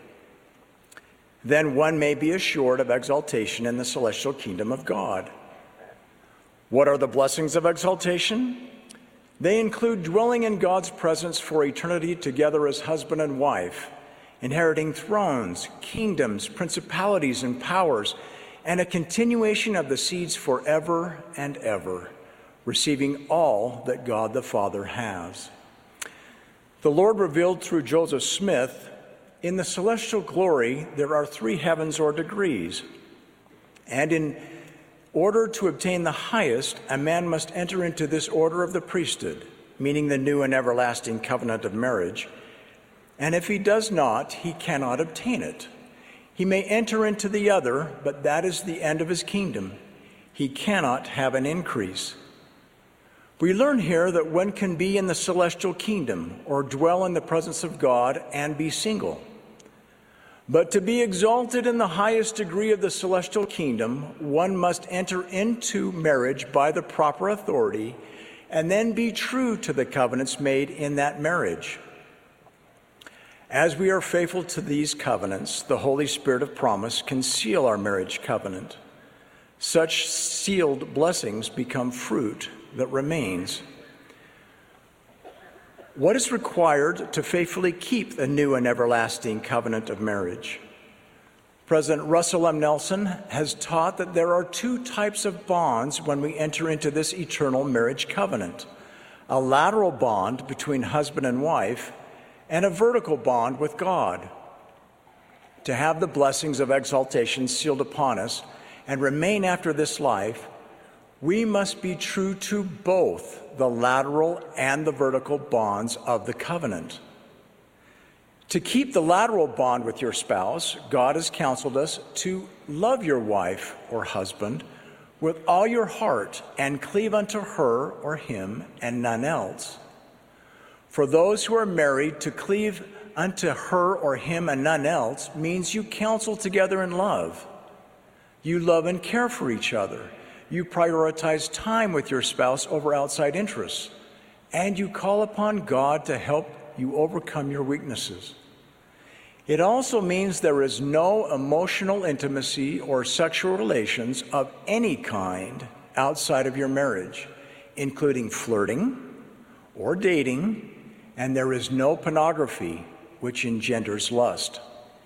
Then one may be assured of exaltation in the celestial kingdom of God. What are the blessings of exaltation? They include dwelling in God's presence for eternity together as husband and wife, inheriting thrones, kingdoms, principalities, and powers, and a continuation of the seeds forever and ever, receiving all that God the Father has. The Lord revealed through Joseph Smith, in the celestial glory there are three heavens or degrees, and in order to obtain the highest, a man must enter into this order of the priesthood, meaning the new and everlasting covenant of marriage. And if he does not, he cannot obtain it. He may enter into the other, but that is the end of his kingdom. He cannot have an increase. We learn here that one can be in the celestial kingdom or dwell in the presence of God and be single. But to be exalted in the highest degree of the celestial kingdom, one must enter into marriage by the proper authority and then be true to the covenants made in that marriage. As we are faithful to these covenants, the Holy Spirit of promise can seal our marriage covenant. Such sealed blessings become fruit that remains. What is required to faithfully keep the new and everlasting covenant of marriage? President Russell M. Nelson has taught that there are two types of bonds when we enter into this eternal marriage covenant: a lateral bond between husband and wife, and a vertical bond with God. To have the blessings of exaltation sealed upon us and remain after this life, we must be true to both the lateral and the vertical bonds of the covenant. To keep the lateral bond with your spouse, God has counseled us to love your wife or husband with all your heart and cleave unto her or him and none else. For those who are married, to cleave unto her or him and none else means you counsel together in love. You love and care for each other. You prioritize time with your spouse over outside interests. And you call upon God to help you overcome your weaknesses. It also means there is no emotional intimacy or sexual relations of any kind outside of your marriage, including flirting or dating, and there is no pornography, which engenders lust.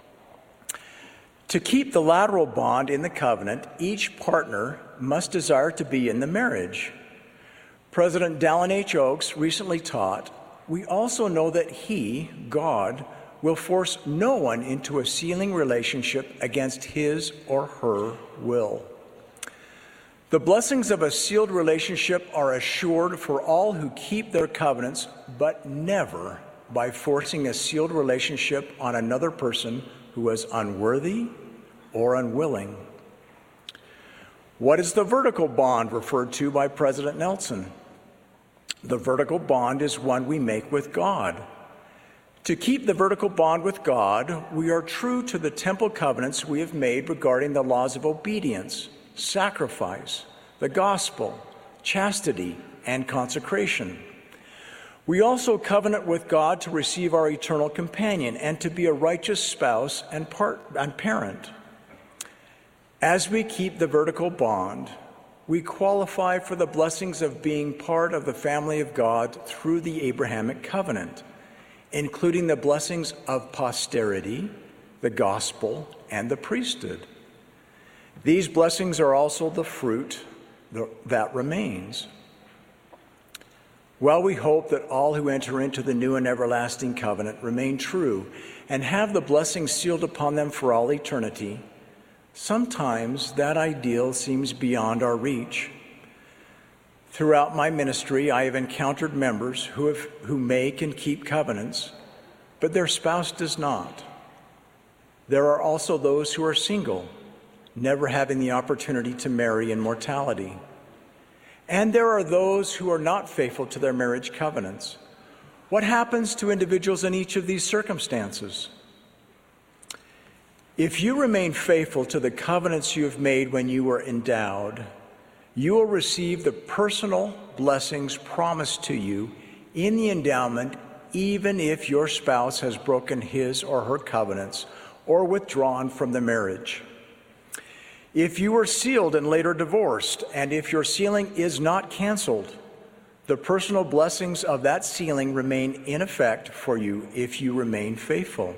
To keep the lateral bond in the covenant, each partner must desire to be in the marriage. President Dallin H. Oaks recently taught, "We also know that He, God, will force no one into a sealing relationship against his or her will." The blessings of a sealed relationship are assured for all who keep their covenants, but never by forcing a sealed relationship on another person who is unworthy or unwilling. What is the vertical bond referred to by President Nelson? The vertical bond is one we make with God. To keep the vertical bond with God, we are true to the temple covenants we have made regarding the laws of obedience, sacrifice, the gospel, chastity, and consecration. We also covenant with God to receive our eternal companion and to be a righteous spouse and, part, and parent. As we keep the vertical bond, we qualify for the blessings of being part of the family of God through the Abrahamic covenant, including the blessings of posterity, the gospel, and the priesthood. These blessings are also the fruit that remains. While we hope that all who enter into the new and everlasting covenant remain true and have the blessings sealed upon them for all eternity, sometimes that ideal seems beyond our reach. Throughout my ministry, I have encountered members who, have, who make and keep covenants, but their spouse does not. There are also those who are single, never having the opportunity to marry in mortality. And there are those who are not faithful to their marriage covenants. What happens to individuals in each of these circumstances? If you remain faithful to the covenants you have made when you were endowed, you will receive the personal blessings promised to you in the endowment, even if your spouse has broken his or her covenants or withdrawn from the marriage. If you were sealed and later divorced, and if your sealing is not canceled, the personal blessings of that sealing remain in effect for you if you remain faithful.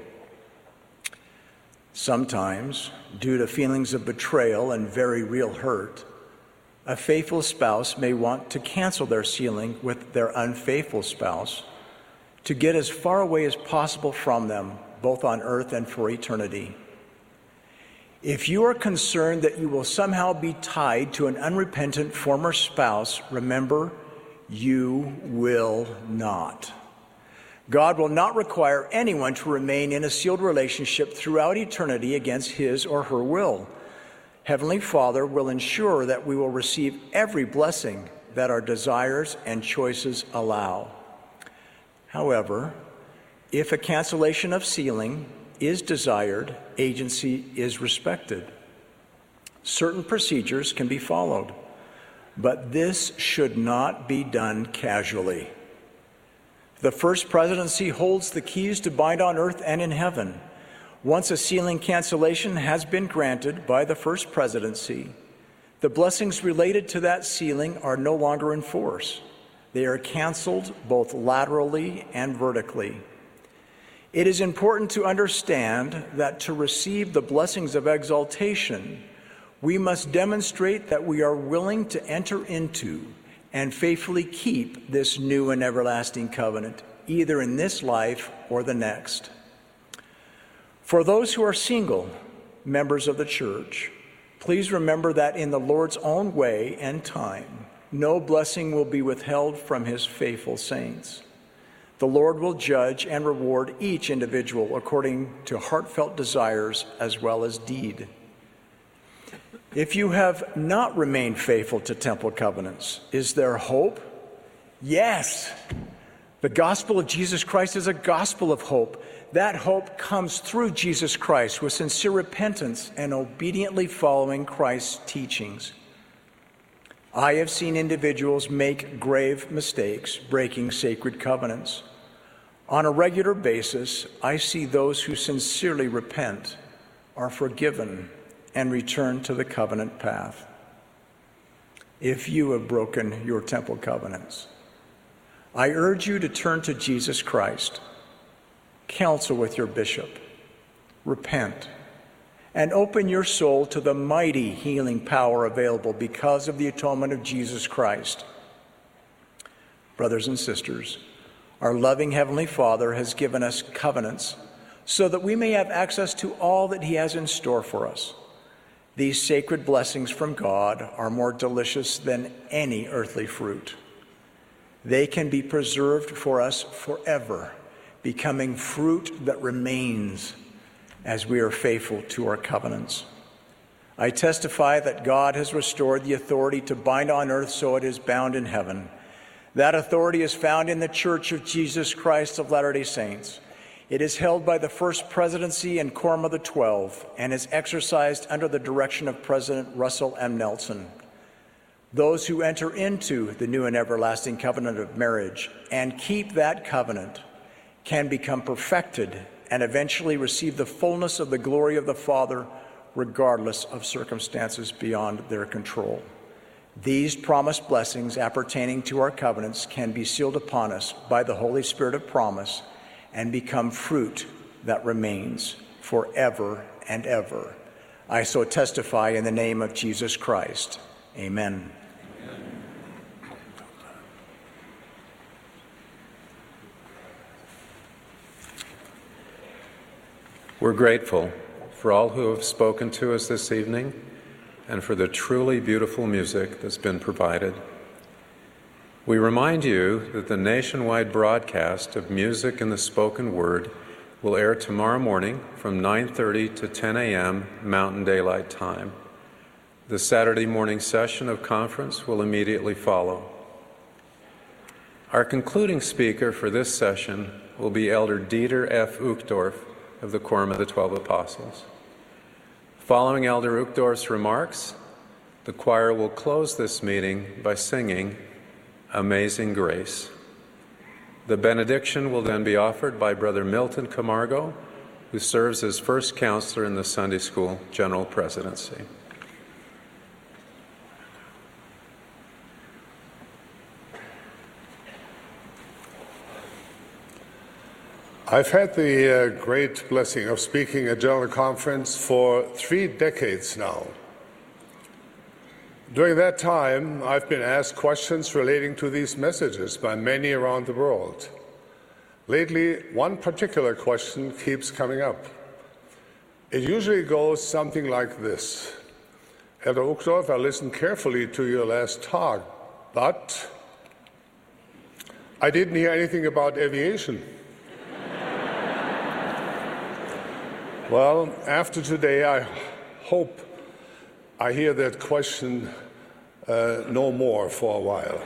Sometimes, due to feelings of betrayal and very real hurt, a faithful spouse may want to cancel their sealing with their unfaithful spouse to get as far away as possible from them, both on earth and for eternity. If you are concerned that you will somehow be tied to an unrepentant former spouse, remember, you will not. God will not require anyone to remain in a sealed relationship throughout eternity against his or her will. Heavenly Father will ensure that we will receive every blessing that our desires and choices allow. However, if a cancellation of sealing is desired, agency is respected. Certain procedures can be followed, but this should not be done casually. The First Presidency holds the keys to bind on earth and in heaven. Once a sealing cancellation has been granted by the First Presidency, the blessings related to that sealing are no longer in force. They are canceled both laterally and vertically. It is important to understand that to receive the blessings of exaltation, we must demonstrate that we are willing to enter into and faithfully keep this new and everlasting covenant, either in this life or the next. For those who are single members of the church, please remember that in the Lord's own way and time, no blessing will be withheld from his faithful saints. The Lord will judge and reward each individual according to heartfelt desires as well as deed. If you have not remained faithful to temple covenants, is there hope? Yes. The gospel of Jesus Christ is a gospel of hope. That hope comes through Jesus Christ with sincere repentance and obediently following Christ's teachings. I have seen individuals make grave mistakes breaking sacred covenants. On a regular basis, I see those who sincerely repent, are forgiven, and return to the covenant path. If you have broken your temple covenants, I urge you to turn to Jesus Christ, counsel with your bishop, repent, and open your soul to the mighty healing power available because of the atonement of Jesus Christ. Brothers and sisters, our loving Heavenly Father has given us covenants so that we may have access to all that he has in store for us. These sacred blessings from God are more delicious than any earthly fruit. They can be preserved for us forever, becoming fruit that remains as we are faithful to our covenants. I testify that God has restored the authority to bind on earth so it is bound in heaven. That authority is found in the Church of Jesus Christ of Latter-day Saints. It is held by the First Presidency and Quorum of the Twelve and is exercised under the direction of President Russell M. Nelson. Those who enter into the new and everlasting covenant of marriage and keep that covenant can become perfected and eventually receive the fullness of the glory of the Father, regardless of circumstances beyond their control. These promised blessings appertaining to our covenants can be sealed upon us by the Holy Spirit of promise and become fruit that remains forever and ever. I so testify in the name of Jesus Christ. Amen. We're grateful for all who have spoken to us this evening and for the truly beautiful music that's been provided. We remind you that the nationwide broadcast of music and the spoken word will air tomorrow morning from nine thirty to ten a.m. Mountain Daylight Time. The Saturday morning session of conference will immediately follow. Our concluding speaker for this session will be Elder Dieter F. Uchtdorf of the Quorum of the Twelve Apostles. Following Elder Uchtdorf's remarks, the choir will close this meeting by singing Amazing Grace. The benediction will then be offered by Brother Milton Camargo, who serves as first counselor in the Sunday School General Presidency. I've had the uh, great blessing of speaking at General Conference for three decades now. During that time, I've been asked questions relating to these messages by many around the world. Lately, one particular question keeps coming up. It usually goes something like this. Elder Uchtdorf, I listened carefully to your last talk, but I didn't hear anything about aviation. Well, after today, I hope I hear that question uh, no more for a while.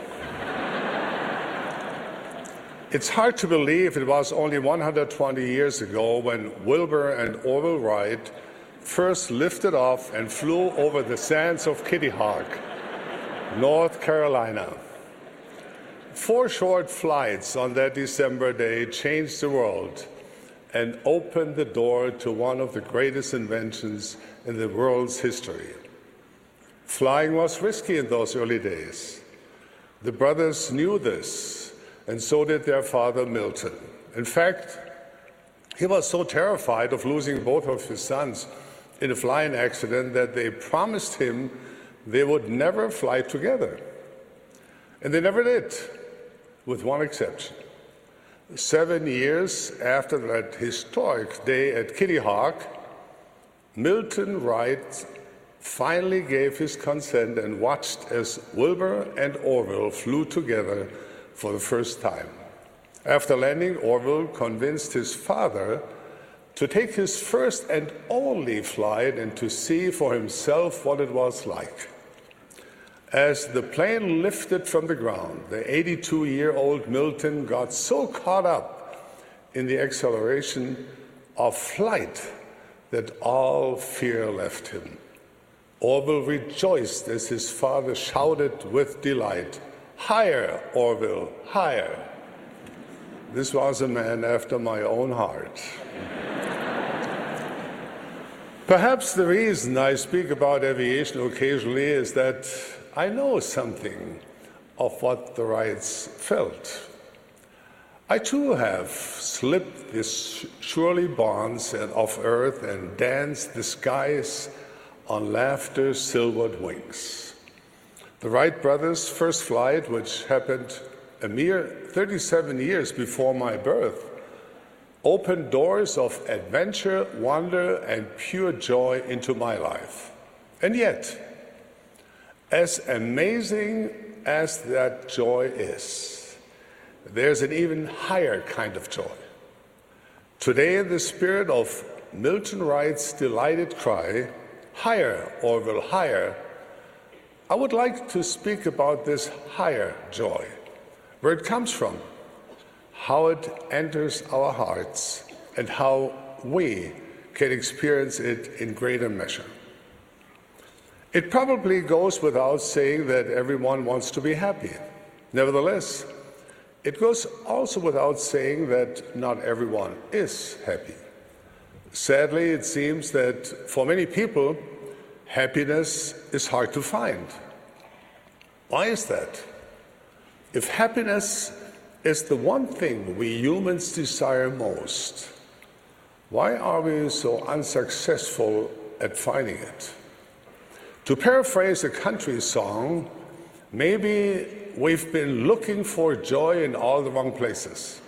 It's hard to believe it was only one hundred twenty years ago when Wilbur and Orville Wright first lifted off and flew over the sands of Kitty Hawk, North Carolina. four short flights on that December day changed the world and opened the door to one of the greatest inventions in the world's history. Flying was risky in those early days. The brothers knew this, and so did their father, Milton. In fact, he was so terrified of losing both of his sons in a flying accident that they promised him they would never fly together. And they never did, with one exception. Seven years after that historic day at Kitty Hawk, Milton Wright finally gave his consent and watched as Wilbur and Orville flew together for the first time. After landing, Orville convinced his father to take his first and only flight and to see for himself what it was like. As the plane lifted from the ground, the eighty-two-year-old Milton got so caught up in the exhilaration of flight that all fear left him. Orville rejoiced as his father shouted with delight, "Higher, Orville, higher." This was a man after my own heart. Perhaps the reason I speak about aviation occasionally is that I know something of what the Wrights felt. I too have slipped the surely bonds of earth and danced the skies on laughter's silvered wings. The Wright brothers' first flight, which happened a mere thirty-seven years before my birth, opened doors of adventure, wonder, and pure joy into my life. And yet, as amazing as that joy is, there's an even higher kind of joy. Today, in the spirit of Milton Wright's delighted cry, "Higher, Orville, higher," I would like to speak about this higher joy, where it comes from, how it enters our hearts, and how we can experience it in greater measure. It probably goes without saying that everyone wants to be happy. Nevertheless, it goes also without saying that not everyone is happy. Sadly, it seems that for many people, happiness is hard to find. Why is that? If happiness is the one thing we humans desire most, why are we so unsuccessful at finding it? To paraphrase a country song, maybe we've been looking for joy in all the wrong places.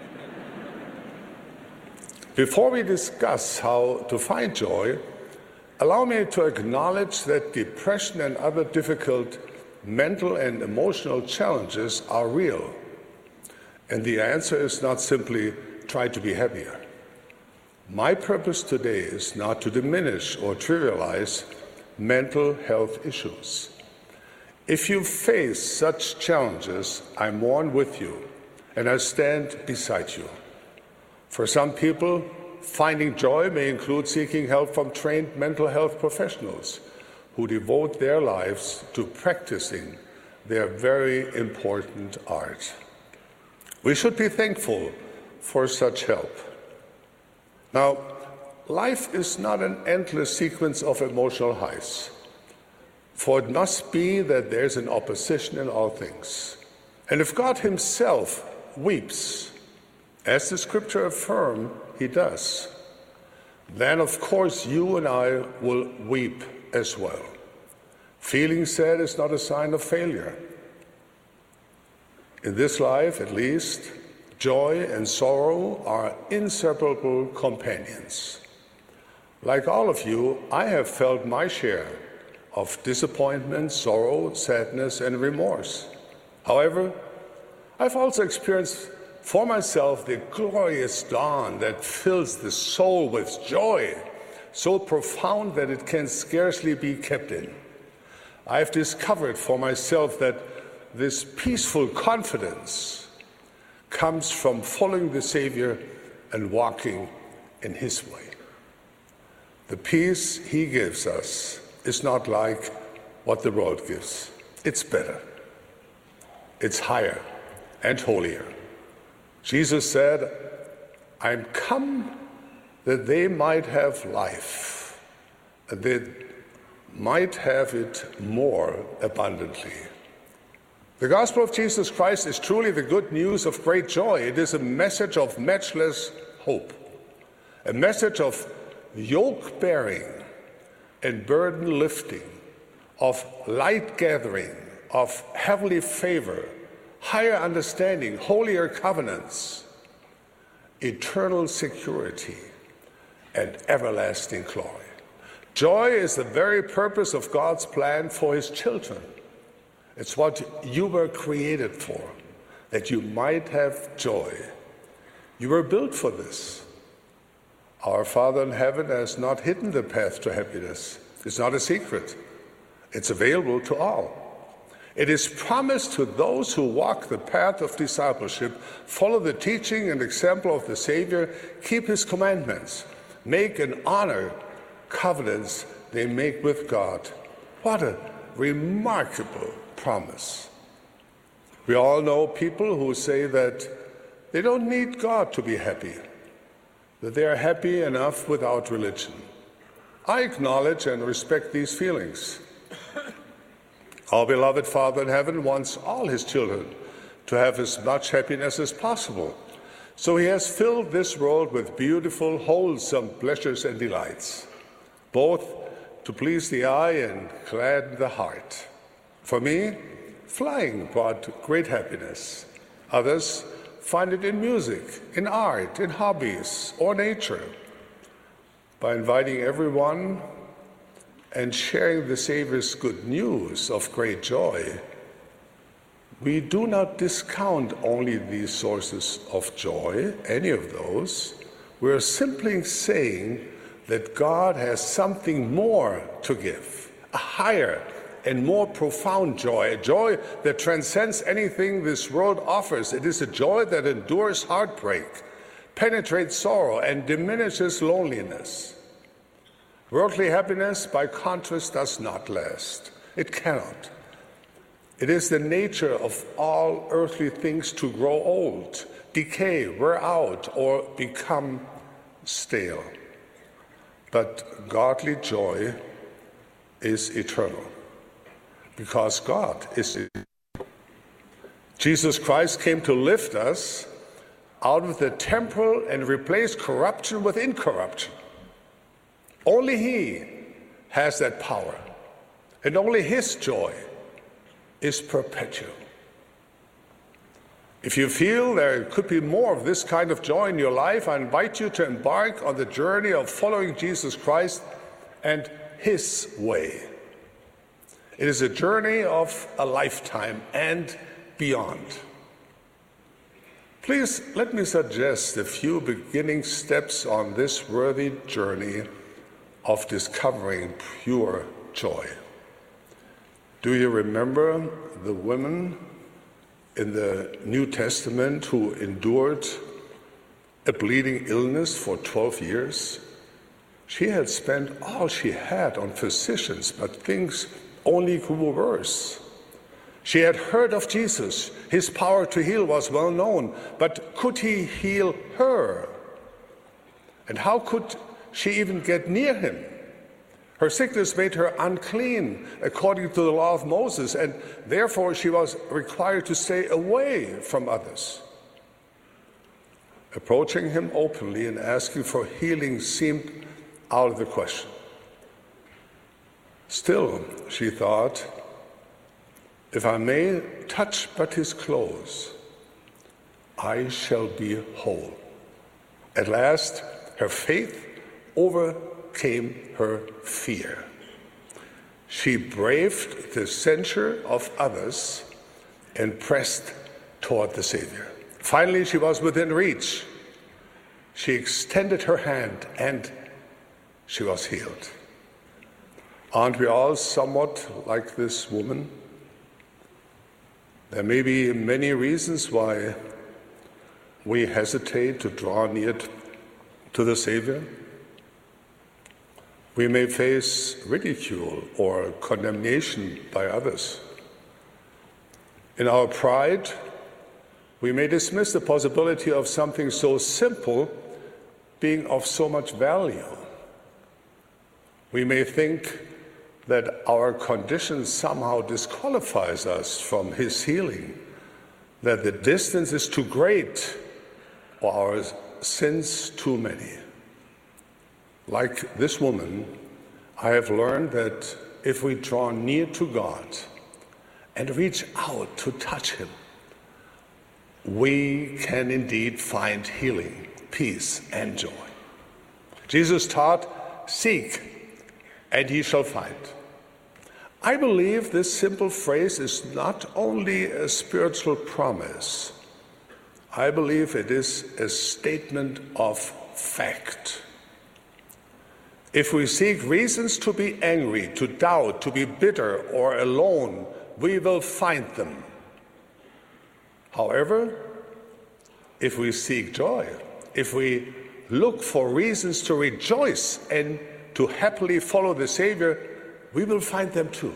Before we discuss how to find joy, allow me to acknowledge that depression and other difficult mental and emotional challenges are real. And the answer is not simply try to be happier. My purpose today is not to diminish or trivialize mental health issues. If you face such challenges, I mourn with you and I stand beside you. For some people, finding joy may include seeking help from trained mental health professionals who devote their lives to practicing their very important art. We should be thankful for such help. Now, life is not an endless sequence of emotional highs, for it must be that there's an opposition in all things. And if God himself weeps, as the scripture affirms he does, then of course you and I will weep as well. Feeling sad is not a sign of failure. In this life, at least, joy and sorrow are inseparable companions. Like all of you, I have felt my share of disappointment, sorrow, sadness, and remorse. However, I've also experienced for myself the glorious dawn that fills the soul with joy, so profound that it can scarcely be kept in. I've discovered for myself that this peaceful confidence comes from following the Savior and walking in his way. The peace he gives us is not like what the world gives. It's better. It's higher. and holier. Jesus said, I'm come that they might have life, and they might have it more abundantly. The gospel of Jesus Christ is truly the good news of great joy. It is a message of matchless hope, a message of yoke-bearing and burden-lifting, of light-gathering, of heavenly favor, higher understanding, holier covenants, eternal security, and everlasting glory. Joy is the very purpose of God's plan for his children. It's what you were created for, that you might have joy. You were built for this. Our Father in heaven has not hidden the path to happiness. It's not a secret. It's available to all. It is promised to those who walk the path of discipleship, follow the teaching and example of the Savior, keep his commandments, make and honor covenants they make with God. What a remarkable promise. We all know people who say that they don't need God to be happy, that they are happy enough without religion. I acknowledge and respect these feelings. Our beloved Father in heaven wants all his children to have as much happiness as possible. So he has filled this world with beautiful, wholesome pleasures and delights, both to please the eye and gladden the heart. For me, flying brought great happiness. Others find it in music, in art, in hobbies, or nature. By inviting everyone and sharing the Savior's good news of great joy, we do not discount only these sources of joy, any of those. We're simply saying that God has something more to give, a higher and more profound joy, a joy that transcends anything this world offers. It is a joy that endures heartbreak, penetrates sorrow, and diminishes loneliness. Worldly happiness, by contrast, does not last. It cannot. It is the nature of all earthly things to grow old, decay, wear out, or become stale. But godly joy is eternal, because God is eternal. Jesus Christ came to lift us out of the temporal and replace corruption with incorruption. Only he has that power, and only his joy is perpetual. If you feel there could be more of this kind of joy in your life, I invite you to embark on the journey of following Jesus Christ and his way. It is a journey of a lifetime and beyond. Please let me suggest a few beginning steps on this worthy journey of discovering pure joy. Do you remember the woman in the New Testament who endured a bleeding illness for twelve years? She had spent all she had on physicians, but things only grew worse. She had heard of Jesus. His power to heal was well known, but could he heal her? And how could she even get near him? Her sickness made her unclean according to the law of Moses, and therefore she was required to stay away from others. Approaching him openly and asking for healing seemed out of the question. Still, she thought, if I may touch but his clothes, I shall be whole. At last, her faith overcame her fear. She braved the censure of others and pressed toward the Savior. Finally, she was within reach. She extended her hand and she was healed. Aren't we all somewhat like this woman? There may be many reasons why we hesitate to draw near to the Savior. We may face ridicule or condemnation by others. In our pride, We may dismiss the possibility of something so simple being of so much value. We may think that our condition somehow disqualifies us from His healing, that the distance is too great or our sins too many. Like this woman, I have learned that if we draw near to God and reach out to touch Him, we can indeed find healing, peace, and joy. Jesus taught, "Seek, and ye shall find." I believe this simple phrase is not only a spiritual promise, I believe it is a statement of fact. If we seek reasons to be angry, to doubt, to be bitter or alone, we will find them. However, if we seek joy, if we look for reasons to rejoice and to happily follow the Savior, we will find them too.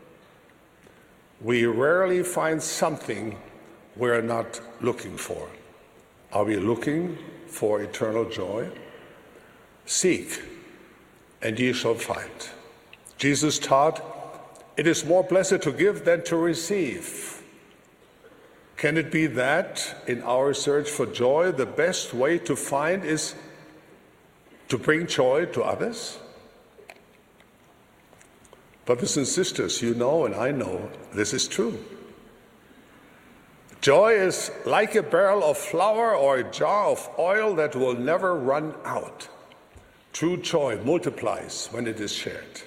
We rarely find something we're not looking for. Are we looking for eternal joy? Seek, and ye shall find. Jesus taught, "It is more blessed to give than to receive." Can it be that in our search for joy, the best way to find is to bring joy to others? Brothers and sisters, you know and I know this is true. Joy is like a barrel of flour or a jar of oil that will never run out. True joy multiplies when it is shared.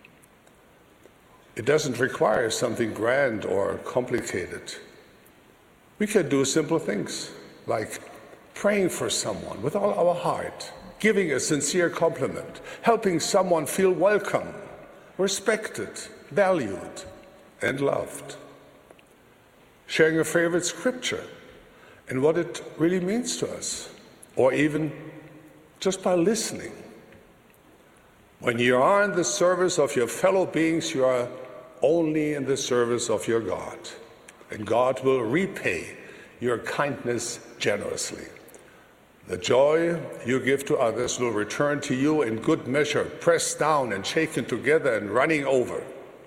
It doesn't require something grand or complicated. We can do simple things like praying for someone with all our heart, giving a sincere compliment, helping someone feel welcome, respected, valued, and loved. Sharing a favorite scripture and what it really means to us, or even just by listening. When you are in the service of your fellow beings, you are only in the service of your God, and God will repay your kindness generously. The joy you give to others will return to you in good measure, pressed down and shaken together and running over.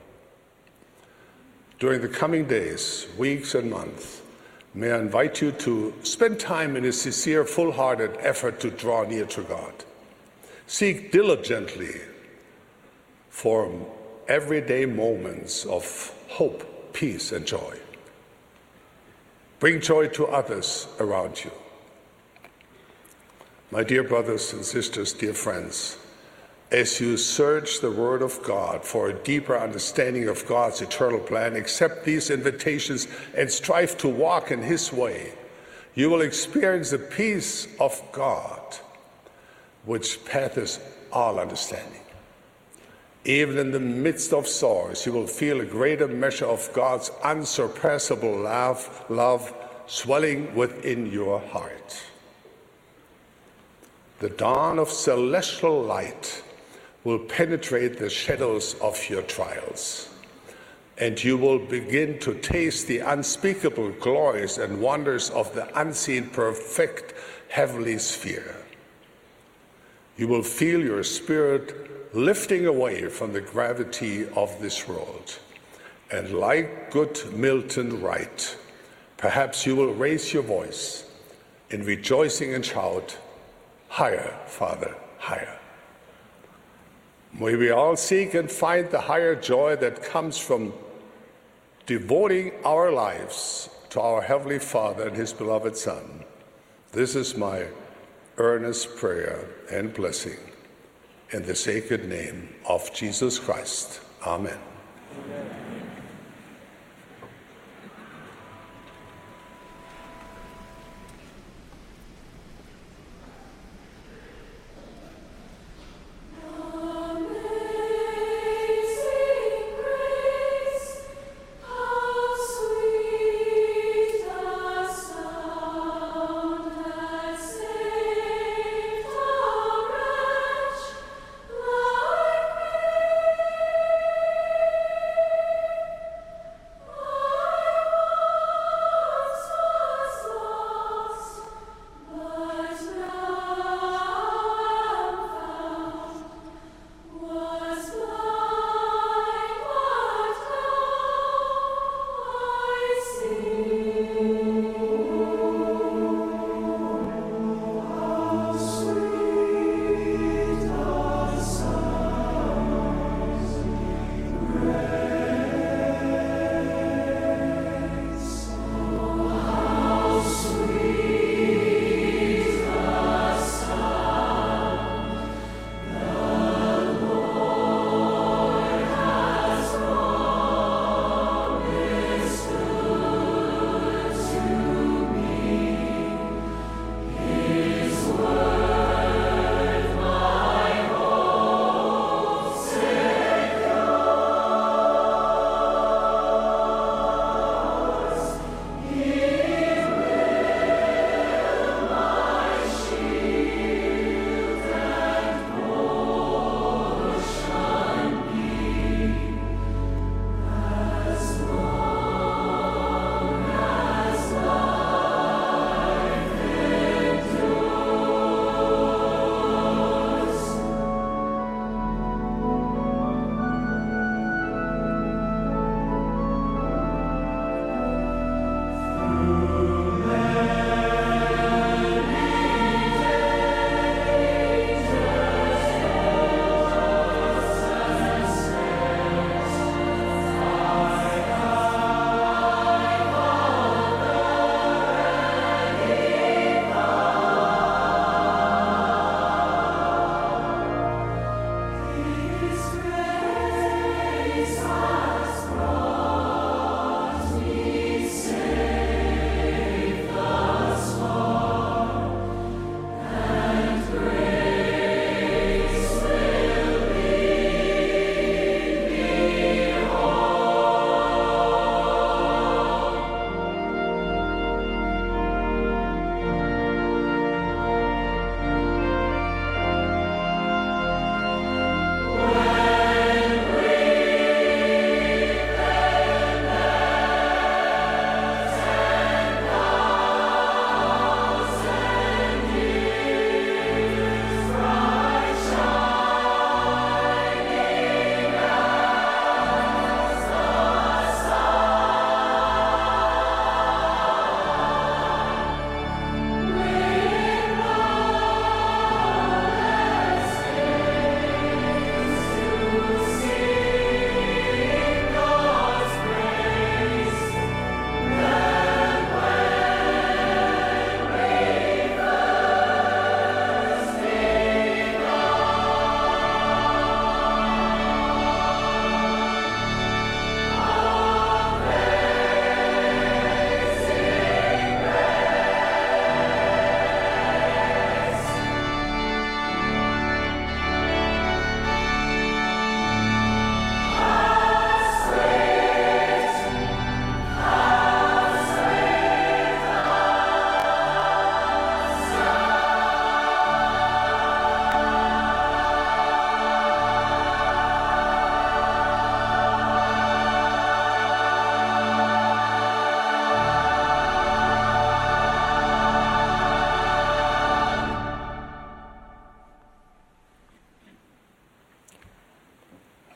During the coming days, weeks, and months, may I invite you to spend time in a sincere, full-hearted effort to draw near to God. Seek diligently for everyday moments of hope, peace, and joy. Bring joy to others around you. My dear brothers and sisters, dear friends, as you search the Word of God for a deeper understanding of God's eternal plan, accept these invitations and strive to walk in His way, you will experience the peace of God, which passes all understanding. Even in the midst of sorrows, you will feel a greater measure of God's unsurpassable love, love swelling within your heart. The dawn of celestial light will penetrate the shadows of your trials, and you will begin to taste the unspeakable glories and wonders of the unseen, perfect heavenly sphere. You will feel your spirit lifting away from the gravity of this world, and like good Milton Wright, perhaps you will raise your voice in rejoicing and shout, "Higher, Father, higher." May we all seek and find the higher joy that comes from devoting our lives to our Heavenly Father and His beloved Son. This is my earnest prayer and blessing in the sacred name of Jesus Christ. Amen. Amen.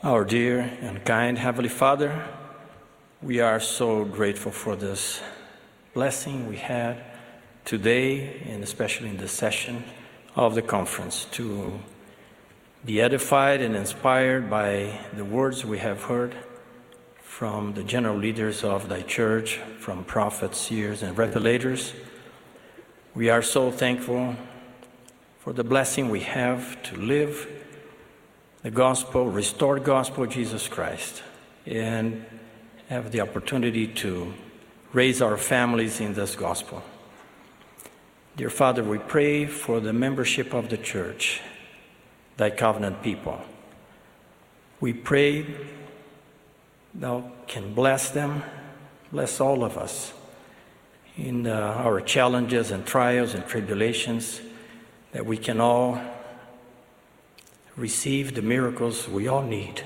Our dear and kind Heavenly Father, we are so grateful for this blessing we had today, and especially in this session of the conference, to be edified and inspired by the words we have heard from the general leaders of thy church, from prophets, seers, and revelators. We are so thankful for the blessing we have to live the gospel, restored gospel of Jesus Christ, and have the opportunity to raise our families in this gospel. Dear Father, we pray for the membership of the church, thy covenant people. We pray thou can bless them, bless all of us in uh, our challenges and trials and tribulations, that we can all receive the miracles we all need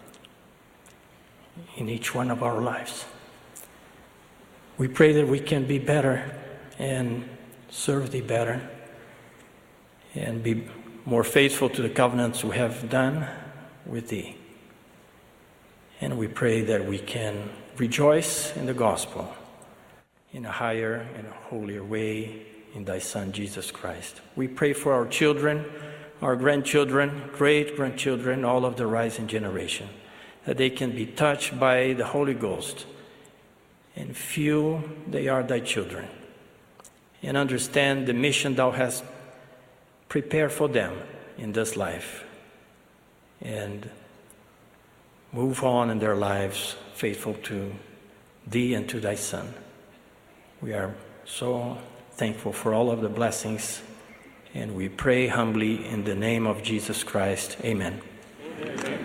in each one of our lives. We pray that we can be better and serve thee better and be more faithful to the covenants we have done with thee. And we pray that we can rejoice in the gospel in a higher and a holier way in thy Son, Jesus Christ. We pray for our children, our grandchildren, great-grandchildren, all of the rising generation, that they can be touched by the Holy Ghost and feel they are thy children and understand the mission thou hast prepared for them in this life and move on in their lives faithful to thee and to thy Son. We are so thankful for all of the blessings, and we pray humbly in the name of Jesus Christ. Amen. Amen.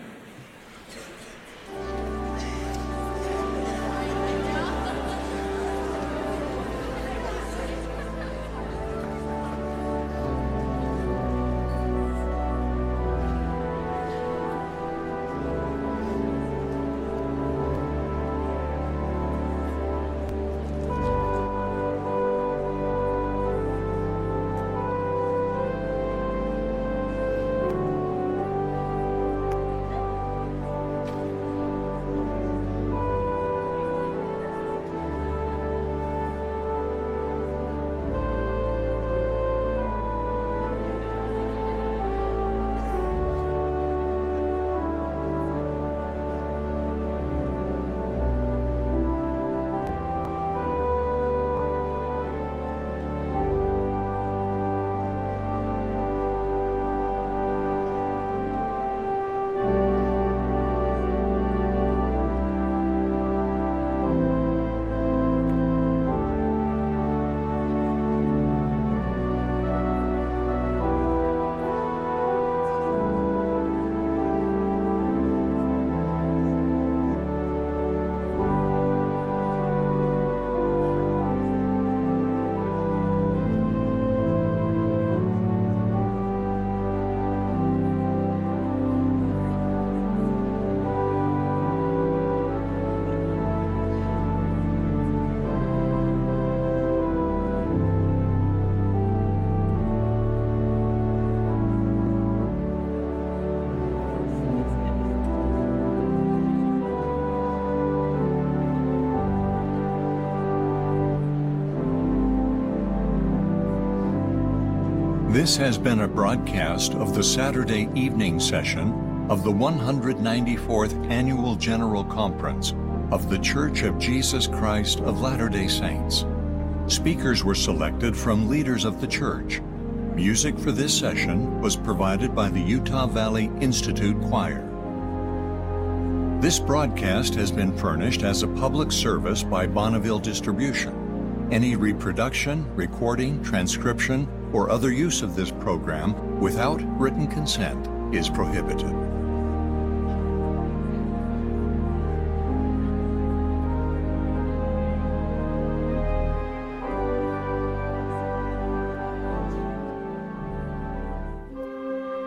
This has been a broadcast of the Saturday evening session of the one hundred ninety-fourth Annual General Conference of The Church of Jesus Christ of Latter-day Saints. Speakers were selected from leaders of the church. Music for this session was provided by the Utah Valley Institute Choir. This broadcast has been furnished as a public service by Bonneville Distribution. Any reproduction, recording, transcription, or other use of this program without written consent is prohibited.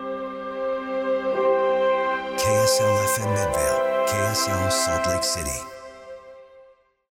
K S L F M Midvale, K S L Salt Lake City.